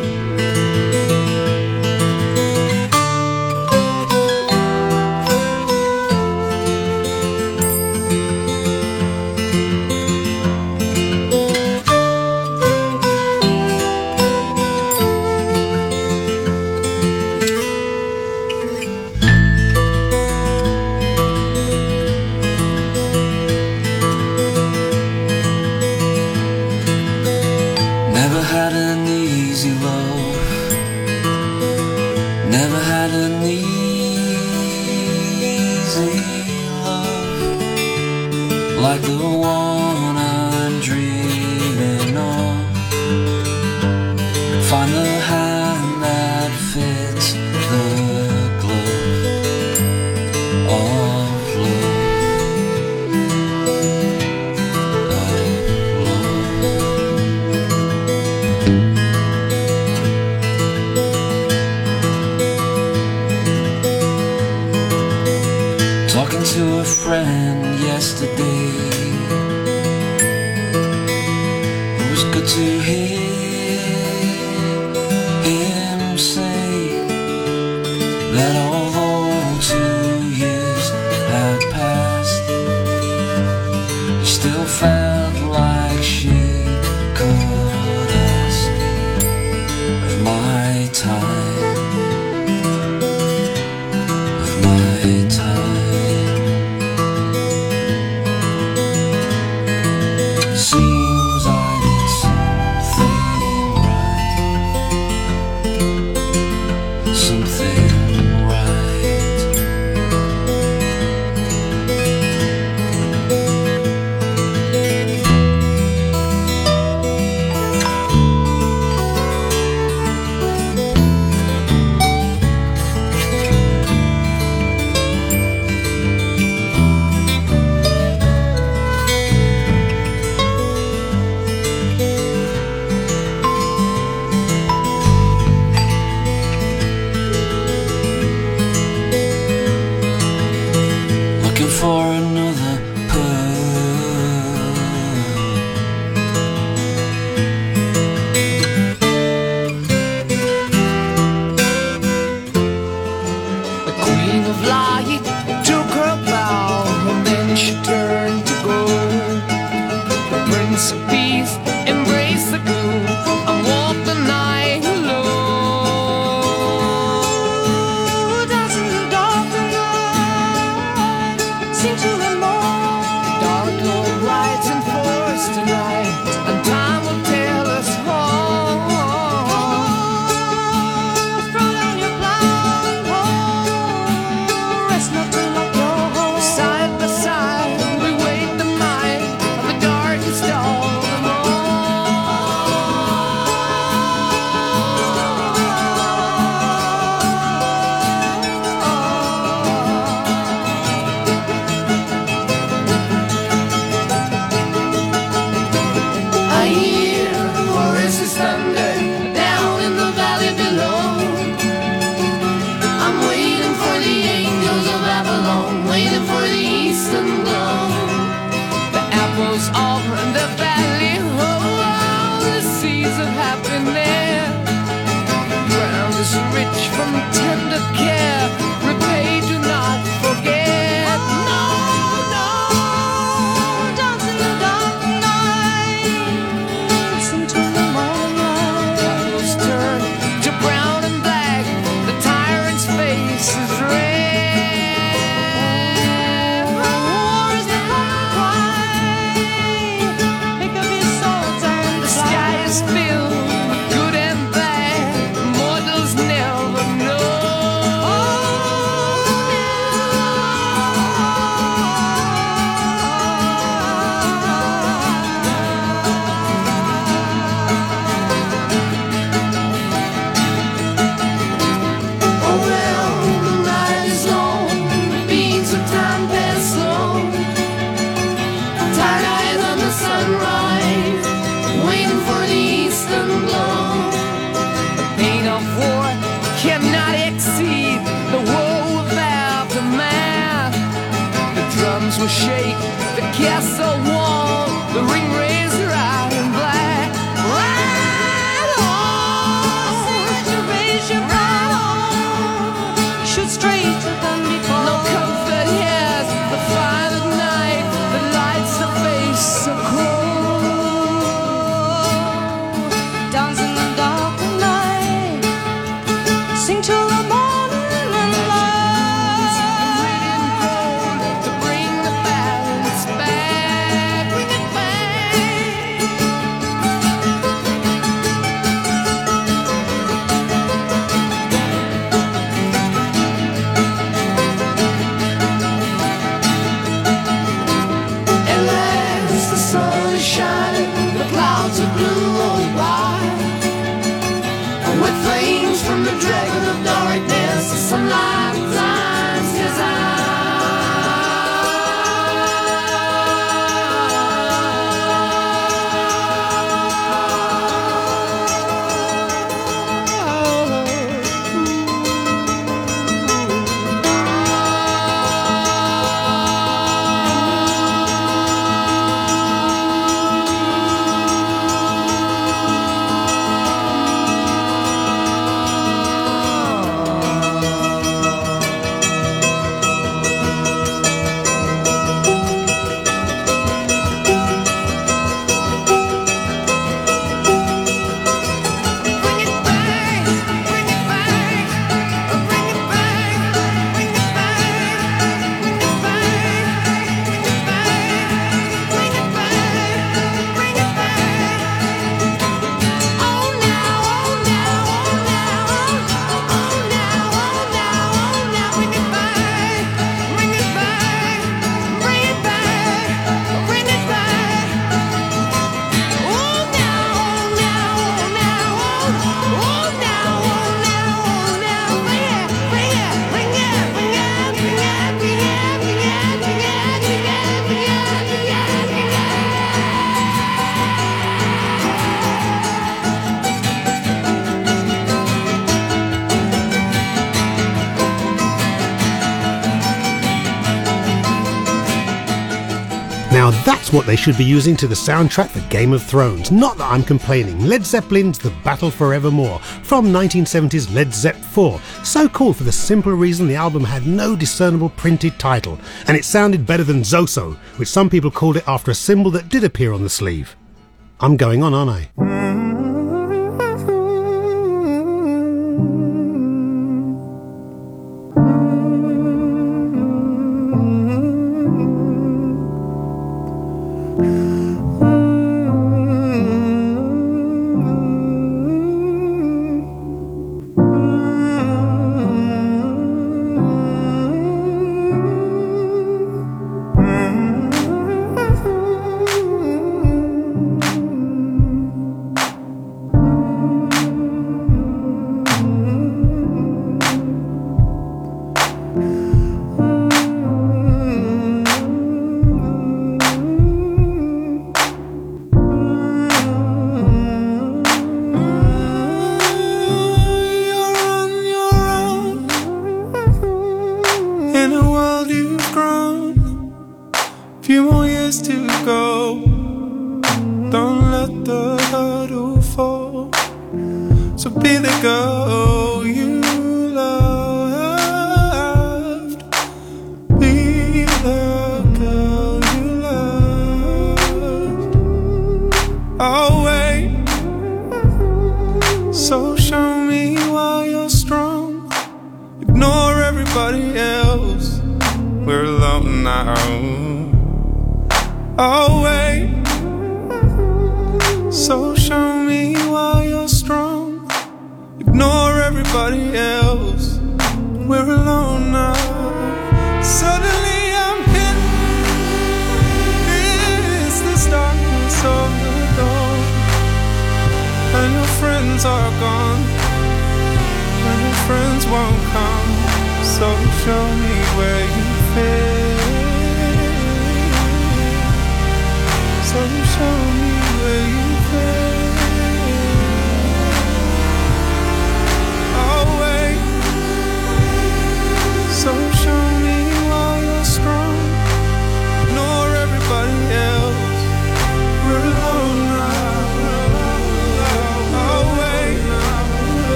Never had an easy love. Never had an easy love like the one I'm dreaming of. Find the hand that fits the glove of love. Talking to a friend yesterday, it was good to hear him say that although two years had passed, he still felt like she could ask of my time, of my time. Seems I did something right, something right. Looking for another pearl. The queen of light took her bow, and then she turned to go. The prince of peace embraced the gloom and walked the night alone. Dancing in the dark and light, seem to them all. Dark Lord rides in forest tonight, and time will tell us all. Throw down your blind hole, rest not to lock your hole. Side by side, we wait the night of the darkest of them I hear Horace's thunder down in the valley below. I'm waiting for the angels of Avalon, waiting for the eastern glow. The apples of the valley, oh, the seeds of happiness. Ground is rich from tender care, repay, do not forget. No, no, dance in the dark night, listen to the morning light. Apples turn to brown and black, the tyrant's face is red. War is the cry, pick up your swords and the sky is filled with good and bad. Mortals never know. Oh well, the night is long, beats of time pass slow. Tired eyes on the sunrise, waiting for the eastern glow. The pain of war cannot exceed the woe of aftermath. walls will shake, the castle wall, the ring razor out in black. Ride on, reservation, ride on. Shoot straight to the before. No comfort here, the fire at night, the lights, the face so cold. Dance in the dark of night, sing till the morning and light. Red and gold to bring the balance back, bring it back. At last the sun is shining, the clouds are blue or white. With flames from the dragon of darkness, the sunlight blinds his Now that's what they should be using to the soundtrack for Game of Thrones. Not that I'm complaining. Led Zeppelin's The Battle for Evermore from nineteen seventies Led Zepp four. So cool for the simple reason the album had no discernible printed title, and it sounded better than Zoso, which some people called it after a symbol that did appear on the sleeve. I'm going on, aren't I?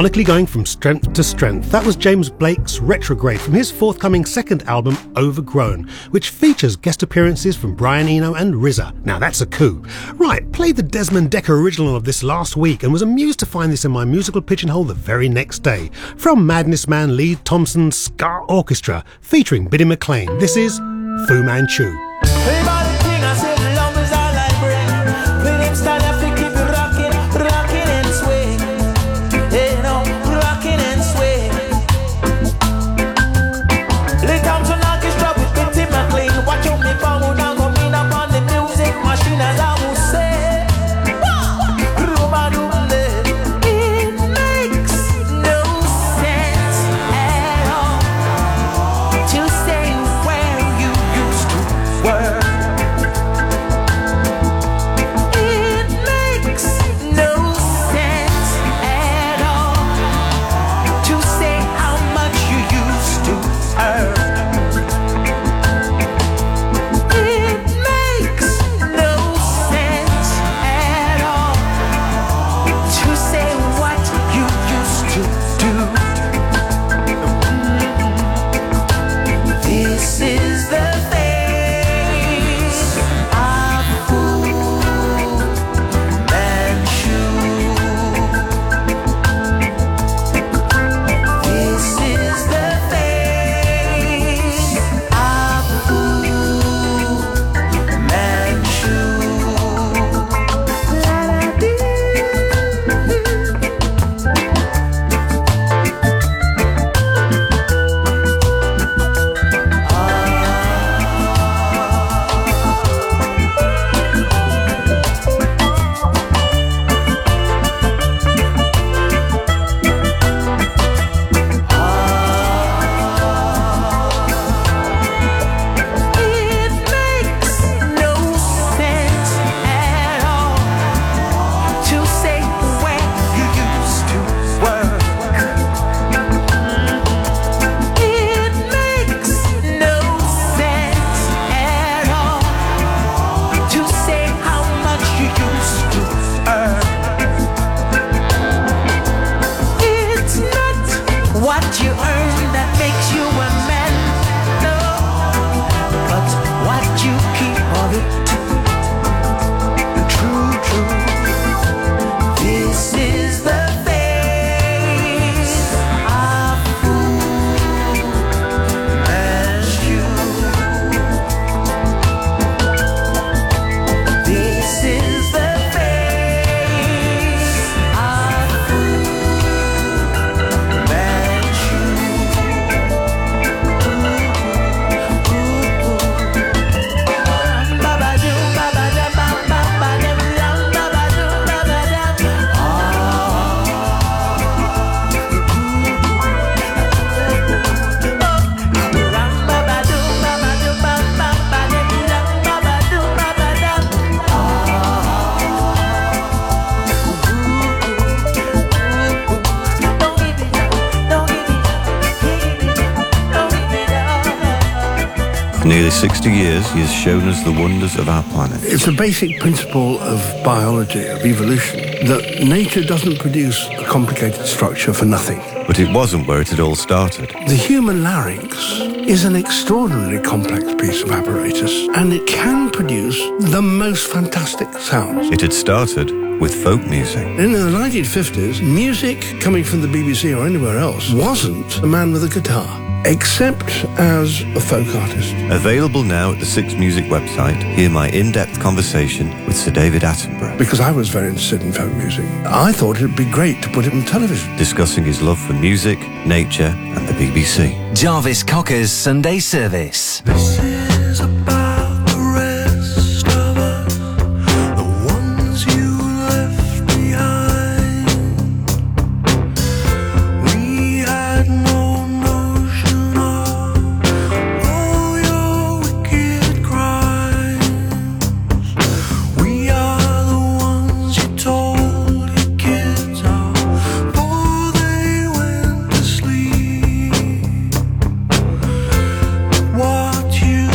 ironically going from strength to strength. That was James Blake's Retrograde from his forthcoming second album, Overgrown, which features guest appearances from Brian Eno and R Z A. Now that's a coup. Right, played the Desmond Dekker original of this last week and was amused to find this in my musical pigeonhole the very next day. From Madness Man Lee Thompson's Ska Orchestra, featuring Biddy McLean. This is Fu Manchu. For nearly sixty years, he has shown us the wonders of our planet. It's a basic principle of biology, of evolution, that nature doesn't produce a complicated structure for nothing. But it wasn't where it had all started. The human larynx is an extraordinarily complex piece of apparatus, and it can produce the most fantastic sounds. It had started with folk music. In the nineteen fifties, music coming from the B B C or anywhere else wasn't a man with a guitar, except as a folk artist. Available now at the Six Music website, hear my in-depth conversation with Sir David Attenborough. Because I was very interested in folk music, I thought it'd be great to put it on television. Discussing his love for music, nature and the B B C. Jarvis Cocker's Sunday Service. This is about the rest of us, the ones you left behind. We had no notion of all your wicked crimes. We are the ones you told your kids off before they went to sleep. What you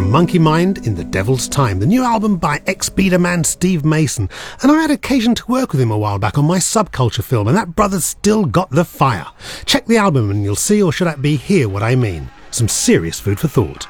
from Monkey Mind in the Devil's Time, the new album by ex-Beater man Steve Mason, and I had occasion to work with him a while back on my Subculture film, and that brother's still got the fire. Check the album and you'll see, or should I be, hear what I mean. Some serious food for thought.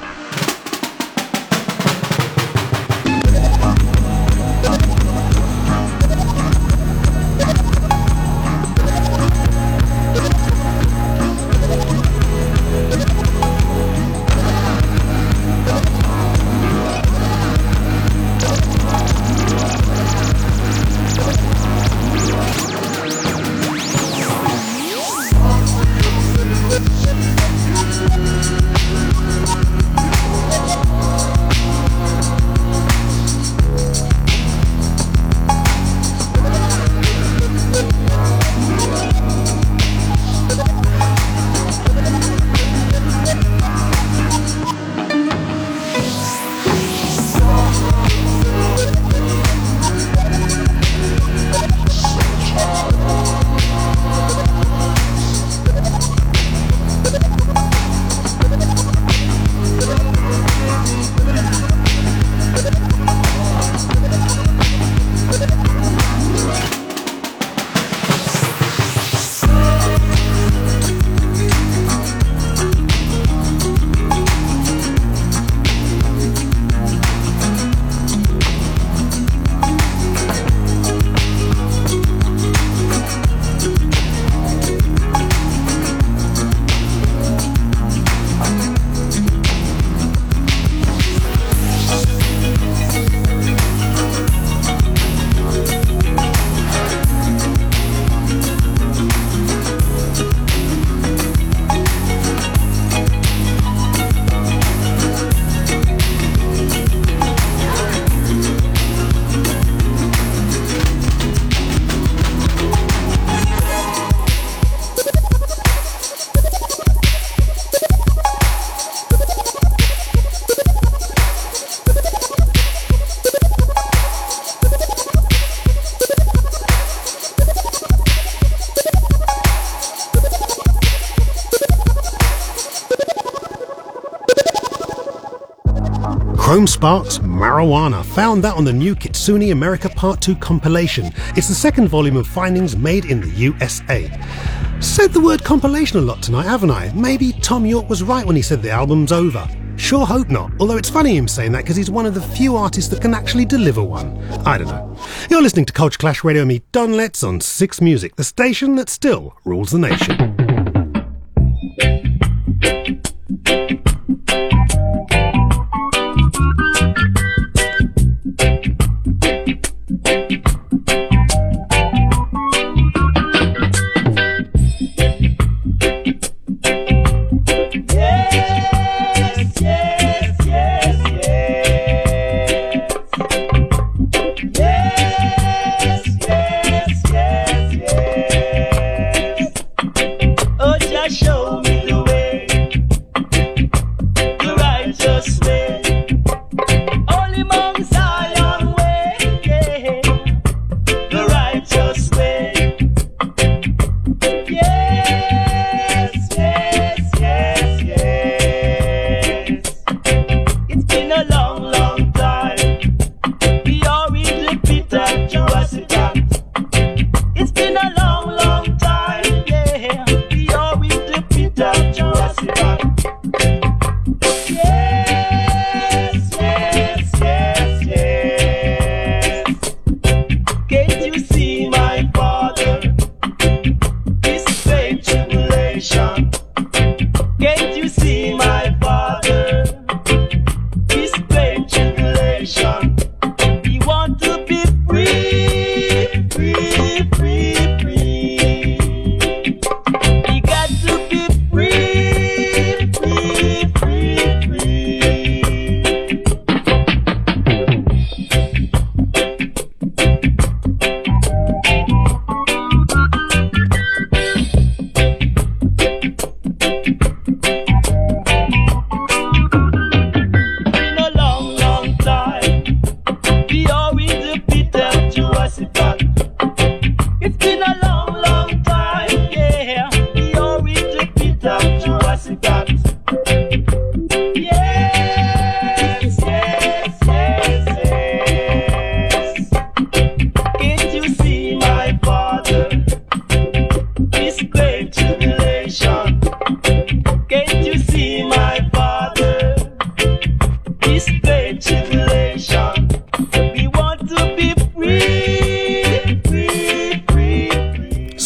Chrome Sparks Marijuana, found that on the new Kitsune America Part two compilation. It's the second volume of findings made in the U S A. Said the word compilation a lot tonight, haven't I? Maybe Tom York was right when he said the album's over. Sure hope not, although it's funny him saying that because he's one of the few artists that can actually deliver one. I don't know. You're listening to Culture Clash Radio, me Don Letts on Six Music, the station that still rules the nation.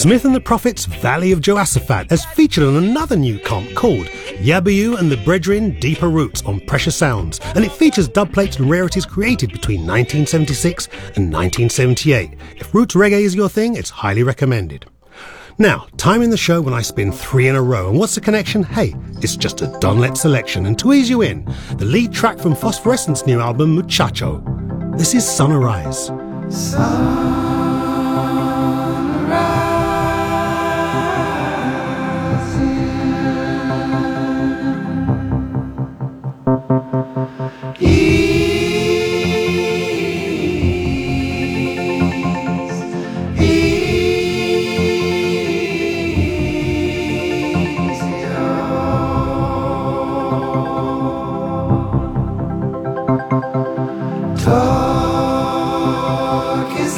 Smith and the Prophets' Valley of Jehoshaphat has featured on another new comp called Yabayu and the Brethren Deeper Roots on Pressure Sounds, and it features dubplates and rarities created between nineteen seventy-six and nineteen seventy-eight. If roots reggae is your thing, it's highly recommended. Now, time in the show when I spin three in a row, and what's the connection? Hey, it's just a Don Letts selection, and to ease you in, the lead track from Phosphorescence's new album, Muchacho. This is Sunrise. Talk is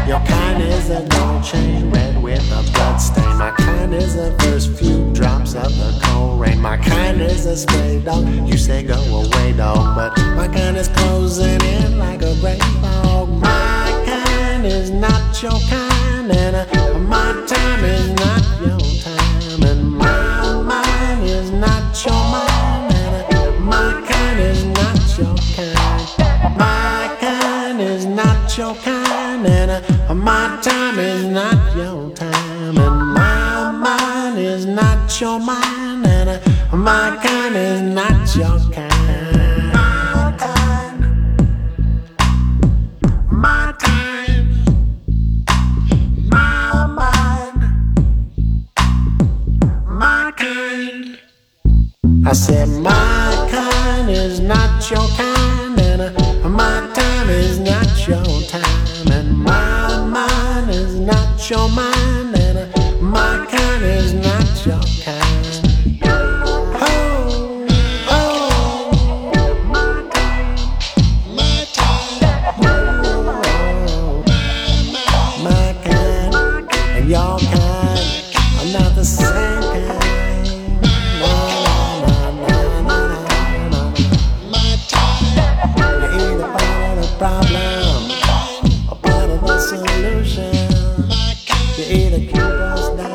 Your kind is a gold chain red with a blood stain. My kind is the first few drops of the cold rain. My kind is a stray dog. You say go away, dog, but my kind is closing in like a great fog. My kind is not your kind, and uh, my time is not your time, and my mind is not your mind, and uh, my kind is not your kind. My kind is not your kind, and uh, my time is not your time, and my mind is not your mind, and uh, my kind is not your kind. My kind, my kind, my mind, my kind. I said my kind is not your kind, and uh, my time is not your time, and my mind is not your mind, and uh, my kind is not your kind. Oh, oh, my kind, my time, oh, my kind, and your kind are not the same kind. Problem, a part of the solution. You either keep us down.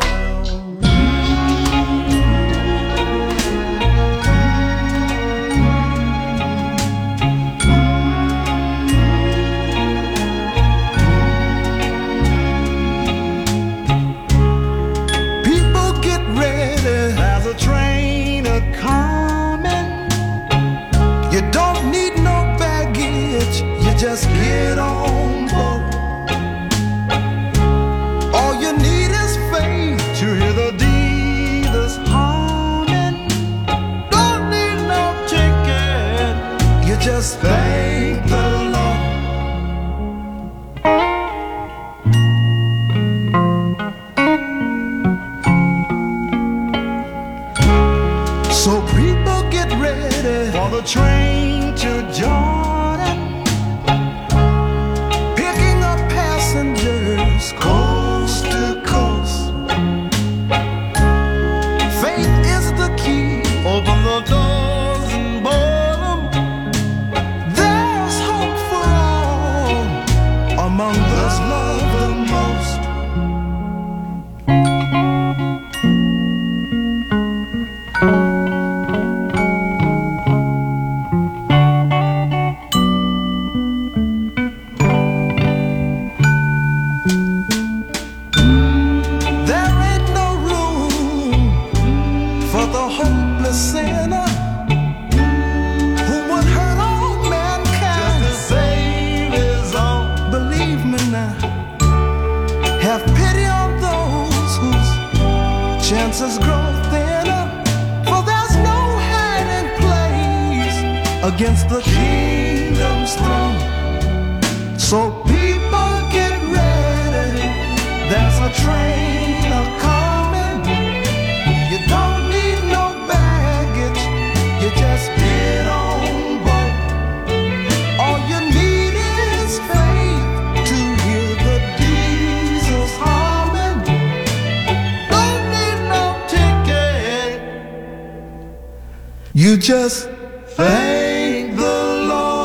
People get ready, there's a train a coming. You don't need no baggage, you just get on board. All you need is faith to hear the dealers humming. Don't need no ticket, you just thank the Lord. So people get ready for the train to Jordan, picking up passengers coast to coast. Faith is the key, open the doors and board them. There's hope for all among those loved the most. There ain't no room for the hopeless sinner who would hurt all mankind just to save his own. Believe me now, have pity on those whose chances grow thinner, for there's no hiding place against the kingdom's throne. So people get ready, there's a train a coming. You don't need no baggage, you just get on board. All you need is faith to hear the diesels humming. Don't need no ticket, you just thank the Lord.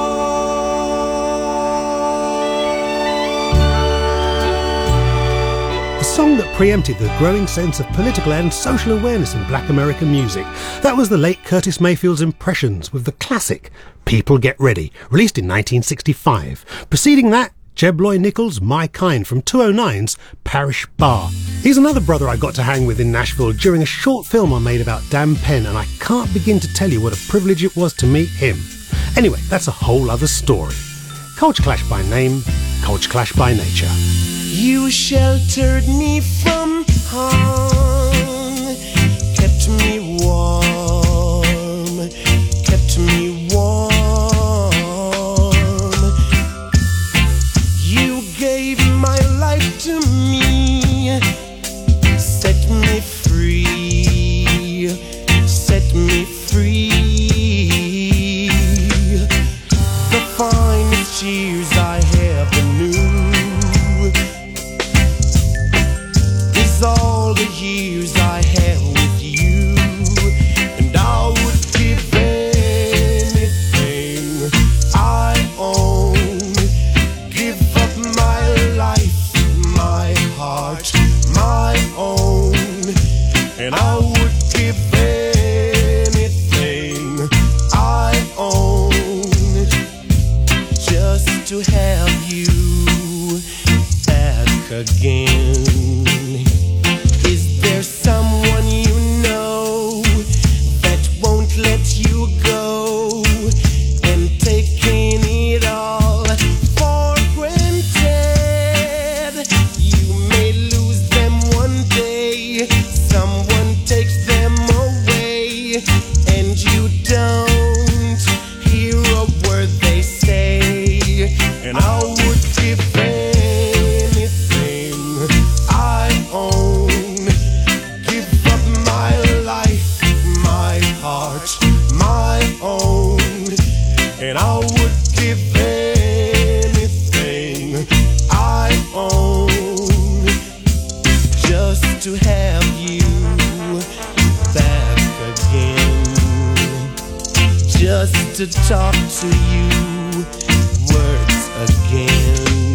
A song that preempted the growing sense of political and social awareness in black American music. That was the late Curtis Mayfield's Impressions with the classic People Get Ready, released in nineteen sixty-five. Preceding that, Jeb Loy Nichols' My Kind from two oh nine's Parish Bar. He's another brother I got to hang with in Nashville during a short film I made about Dan Penn, and I can't begin to tell you what a privilege it was to meet him. Anyway, that's a whole other story. Culture Clash by name, Culture Clash by nature. You sheltered me from harm, kept me warm, kept me warm. You gave my life to me, set me free, set me free. The finest years I ever knew again. Is there someone you know that won't let you go and taking it all for granted? You may lose them one day, someone takes them away, and you don't hear a word they say. And I would give anything I own, give up my life, my heart, my own. And I would give anything I own just to have you back again, just to talk to you words again.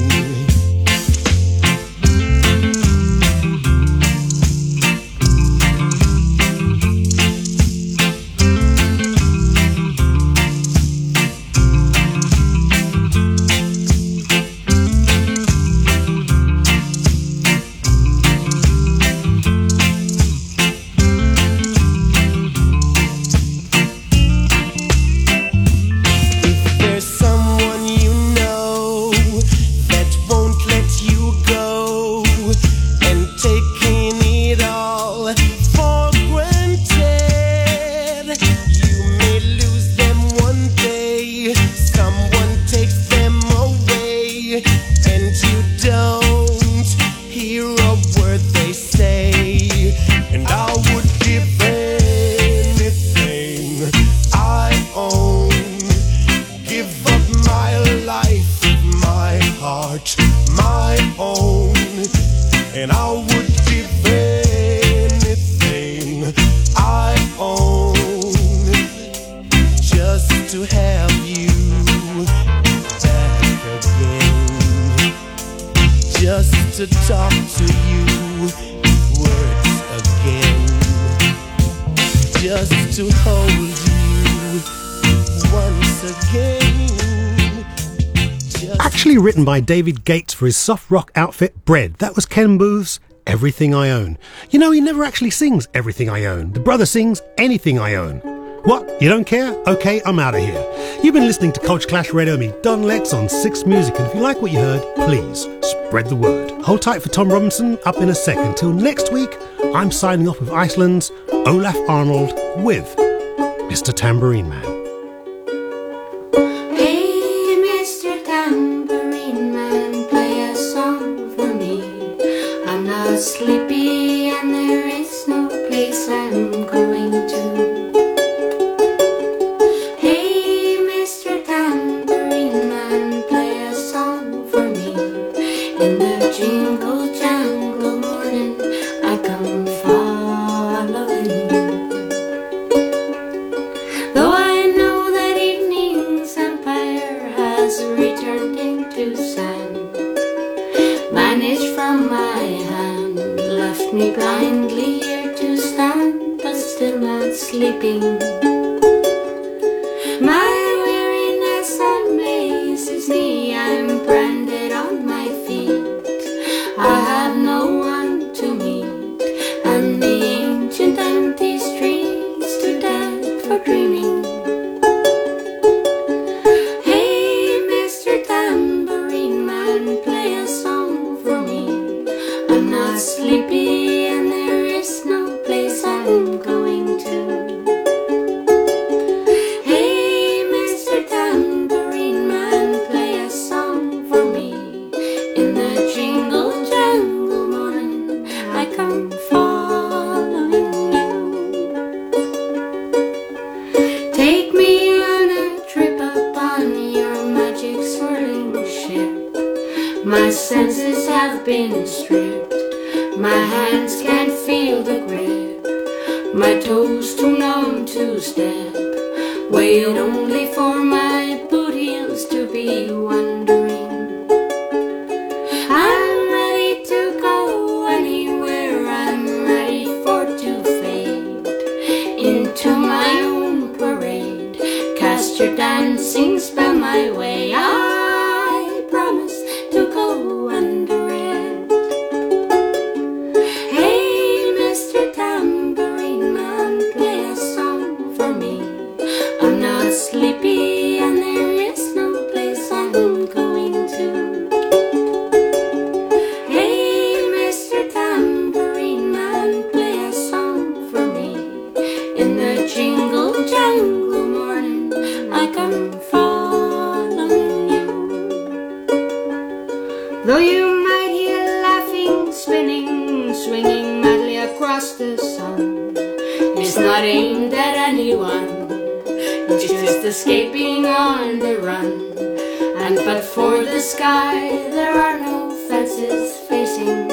If there's someone you know that won't let you go and taking it all for granted, you may lose them one day, someone takes them away, and you don't hear a word they say. And I would give anything I own, give up my life, my heart, my own. And I would give anything I own just to have you back again, just to talk to you words again, just to hold you once again. Just Actually written by David Gates for his soft rock outfit Bread. That was Ken Booth's Everything I Own. You know, he never actually sings Everything I Own. The brother sings Anything I Own. What? You don't care? Okay, I'm out of here. You've been listening to Culture Clash Radio with me, Don Letts, on Six Music, and if you like what you heard, please spread the word. Hold tight for Tom Robinson up in a second. Till next week, I'm signing off with Iceland's Olaf Arnold with Mister Tambourine Man. Hey, Mister Tambourine Man, play a song for me. I'm not sleepy and there is no place I'm going to. Hey, Mister Tambourine Man, play a song for me. In the jingle jangle morning, I come following you. Though I know that evening's empire has returned into sand, vanished from my hand, left me blindly here to stand, but still not sleeping. My weariness amazes me, I'm branded on my feet. I have no one to meet, and the ancient empty streets too dead for dreaming. Hey, Mister Tambourine Man, play a song for me. I'm not sleepy and there is no place I'm going to. Hey, Mister Tambourine Man, play a song for me. In the jingle jangle morning, I come following you. Take me on a trip upon your magic swirling ship. My senses have been stripped, my hands can't feel the grip, my toes too numb to step. Wait only for my boot heels to be wandering. I'm ready to go anywhere, I'm ready for to fade into my own parade. Cast your dancing spell my way, I promise to go under it. Though you might hear laughing, spinning, swinging madly across the sun, it's not aimed at anyone, it's just escaping on the run. And but for the sky, there are no fences facing.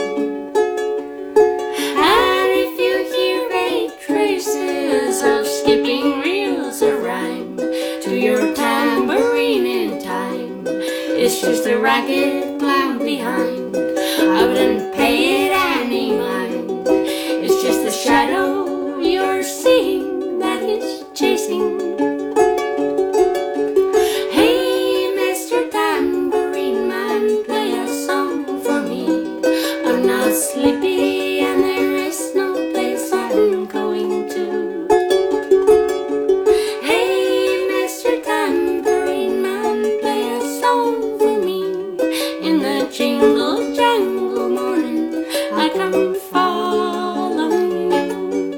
And if you hear vague traces of skipping reels of rhyme to your tambourine in time, it's just a ragged clown behind. I wouldn't pay it any mind. It's just the shadow you're seeing that is chasing. Hey, Mister Tambourine Man, play a song for me. I'm not sleepy and there is no place I'm going to. Hey, Mister Tambourine Man, play a song for me. In the jingle jangle morning, I come following you.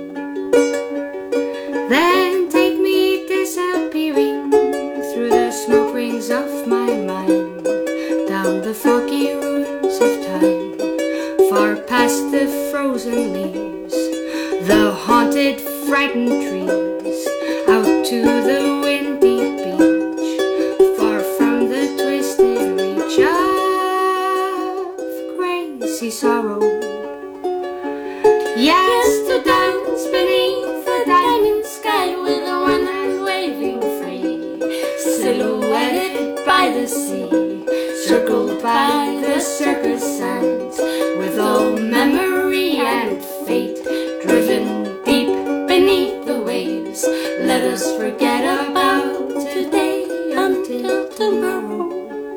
Then take me disappearing through the smoke rings of my mind, down the foggy ruins of time, far past the frozen leaves, the haunted, frightened trees, out to the windy beach, far from the twisted reach of crazy sorrow. Yes, to dance beneath the diamond sky with the one hand waving free, silhouetted by the sea, circled by the circus sands, with all memory and fate driven deep beneath the waves. Let us forget about today until tomorrow.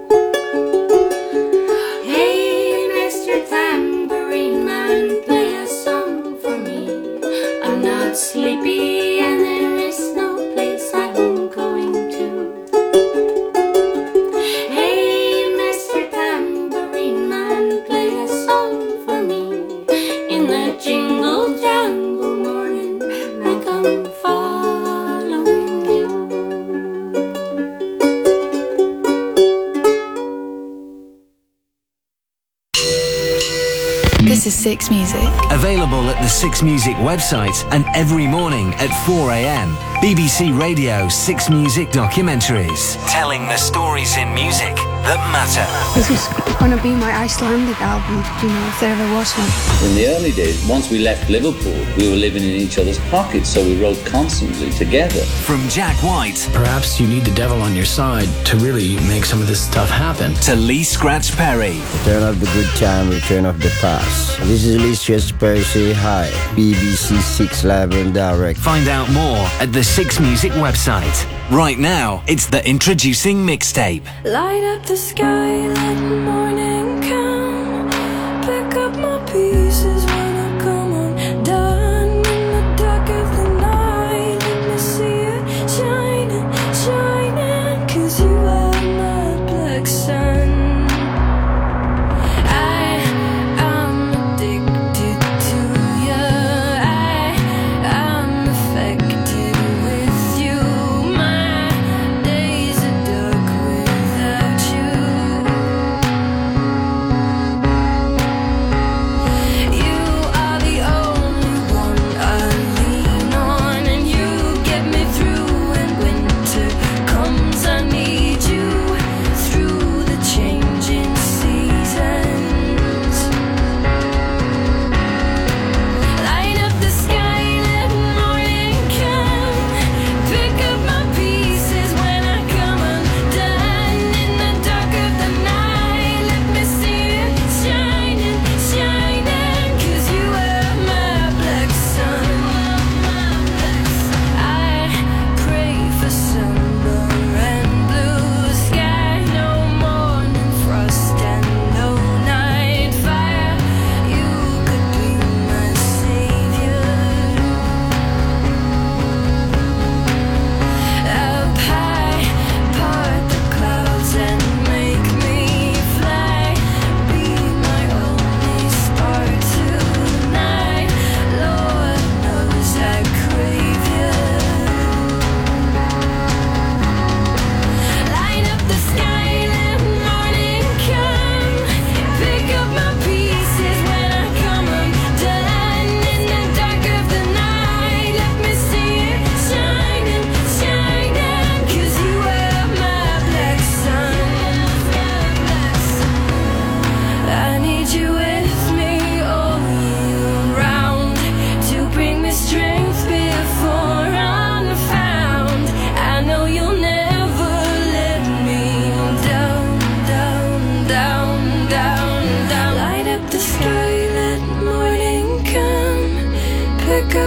Hey, Mister Tambourine Man, play a song for me. I'm not sleepy and there is no place I'm going to. Hey, Mister Tambourine Man, play a song for me. In the jingle jangle morning, I come following you. This is Six Music. Available at the Six Music website and every morning at four a m. B B C Radio Six Music documentaries, telling the stories in music that matter. This was going to be my Icelandic album, you know, if there ever was one. In the early days, once we left Liverpool, we were living in each other's pockets, so we wrote constantly together. From Jack White, perhaps you need the devil on your side to really make some of this stuff happen, to Lee Scratch Perry. Turn off the good time, return off the past. This is Lee Scratch Perry, say hi. B B C Six Live and Direct. Find out more at the Six Music website. Right now, it's the Introducing Mixtape. Light up the sky, let the morning come. Pick up my pieces when I come undone. In the dark of the night, let me see it shining, shining. 'Cause you are my black sun. I am addicted to you. I am affected with you. My days are dark without you.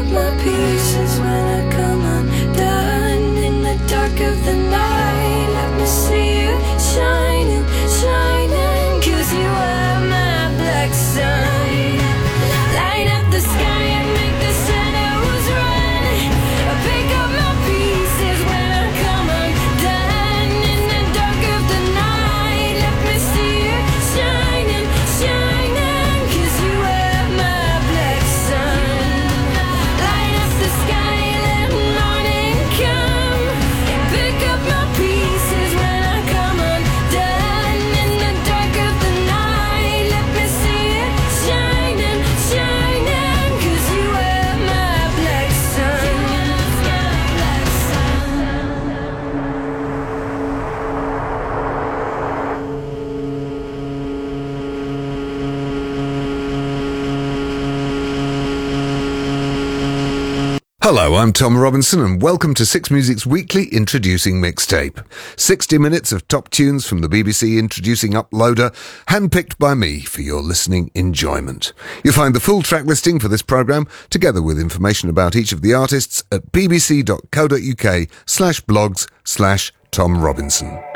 my pieces when I come undone in the dark of the night. Let me see you shining, shining, 'cause you are my black sun. Light up the sky and make the shadows run. Pick up my pieces when I come undone in the dark of the night. Let me see you shining, shining, 'cause you are my black sun. Light up the sky, let morning come. Pick up my pieces when I come undone in the dark of the night. Let me see you shining, shining, 'cause you are my black sun. Hello, I'm Tom Robinson and welcome to Six Music's weekly Introducing Mixtape. sixty minutes of top tunes from the B B C Introducing Uploader, handpicked by me for your listening enjoyment. You'll find the full track listing for this programme, together with information about each of the artists, at bbc.co.uk slash blogs slash Tom Robinson.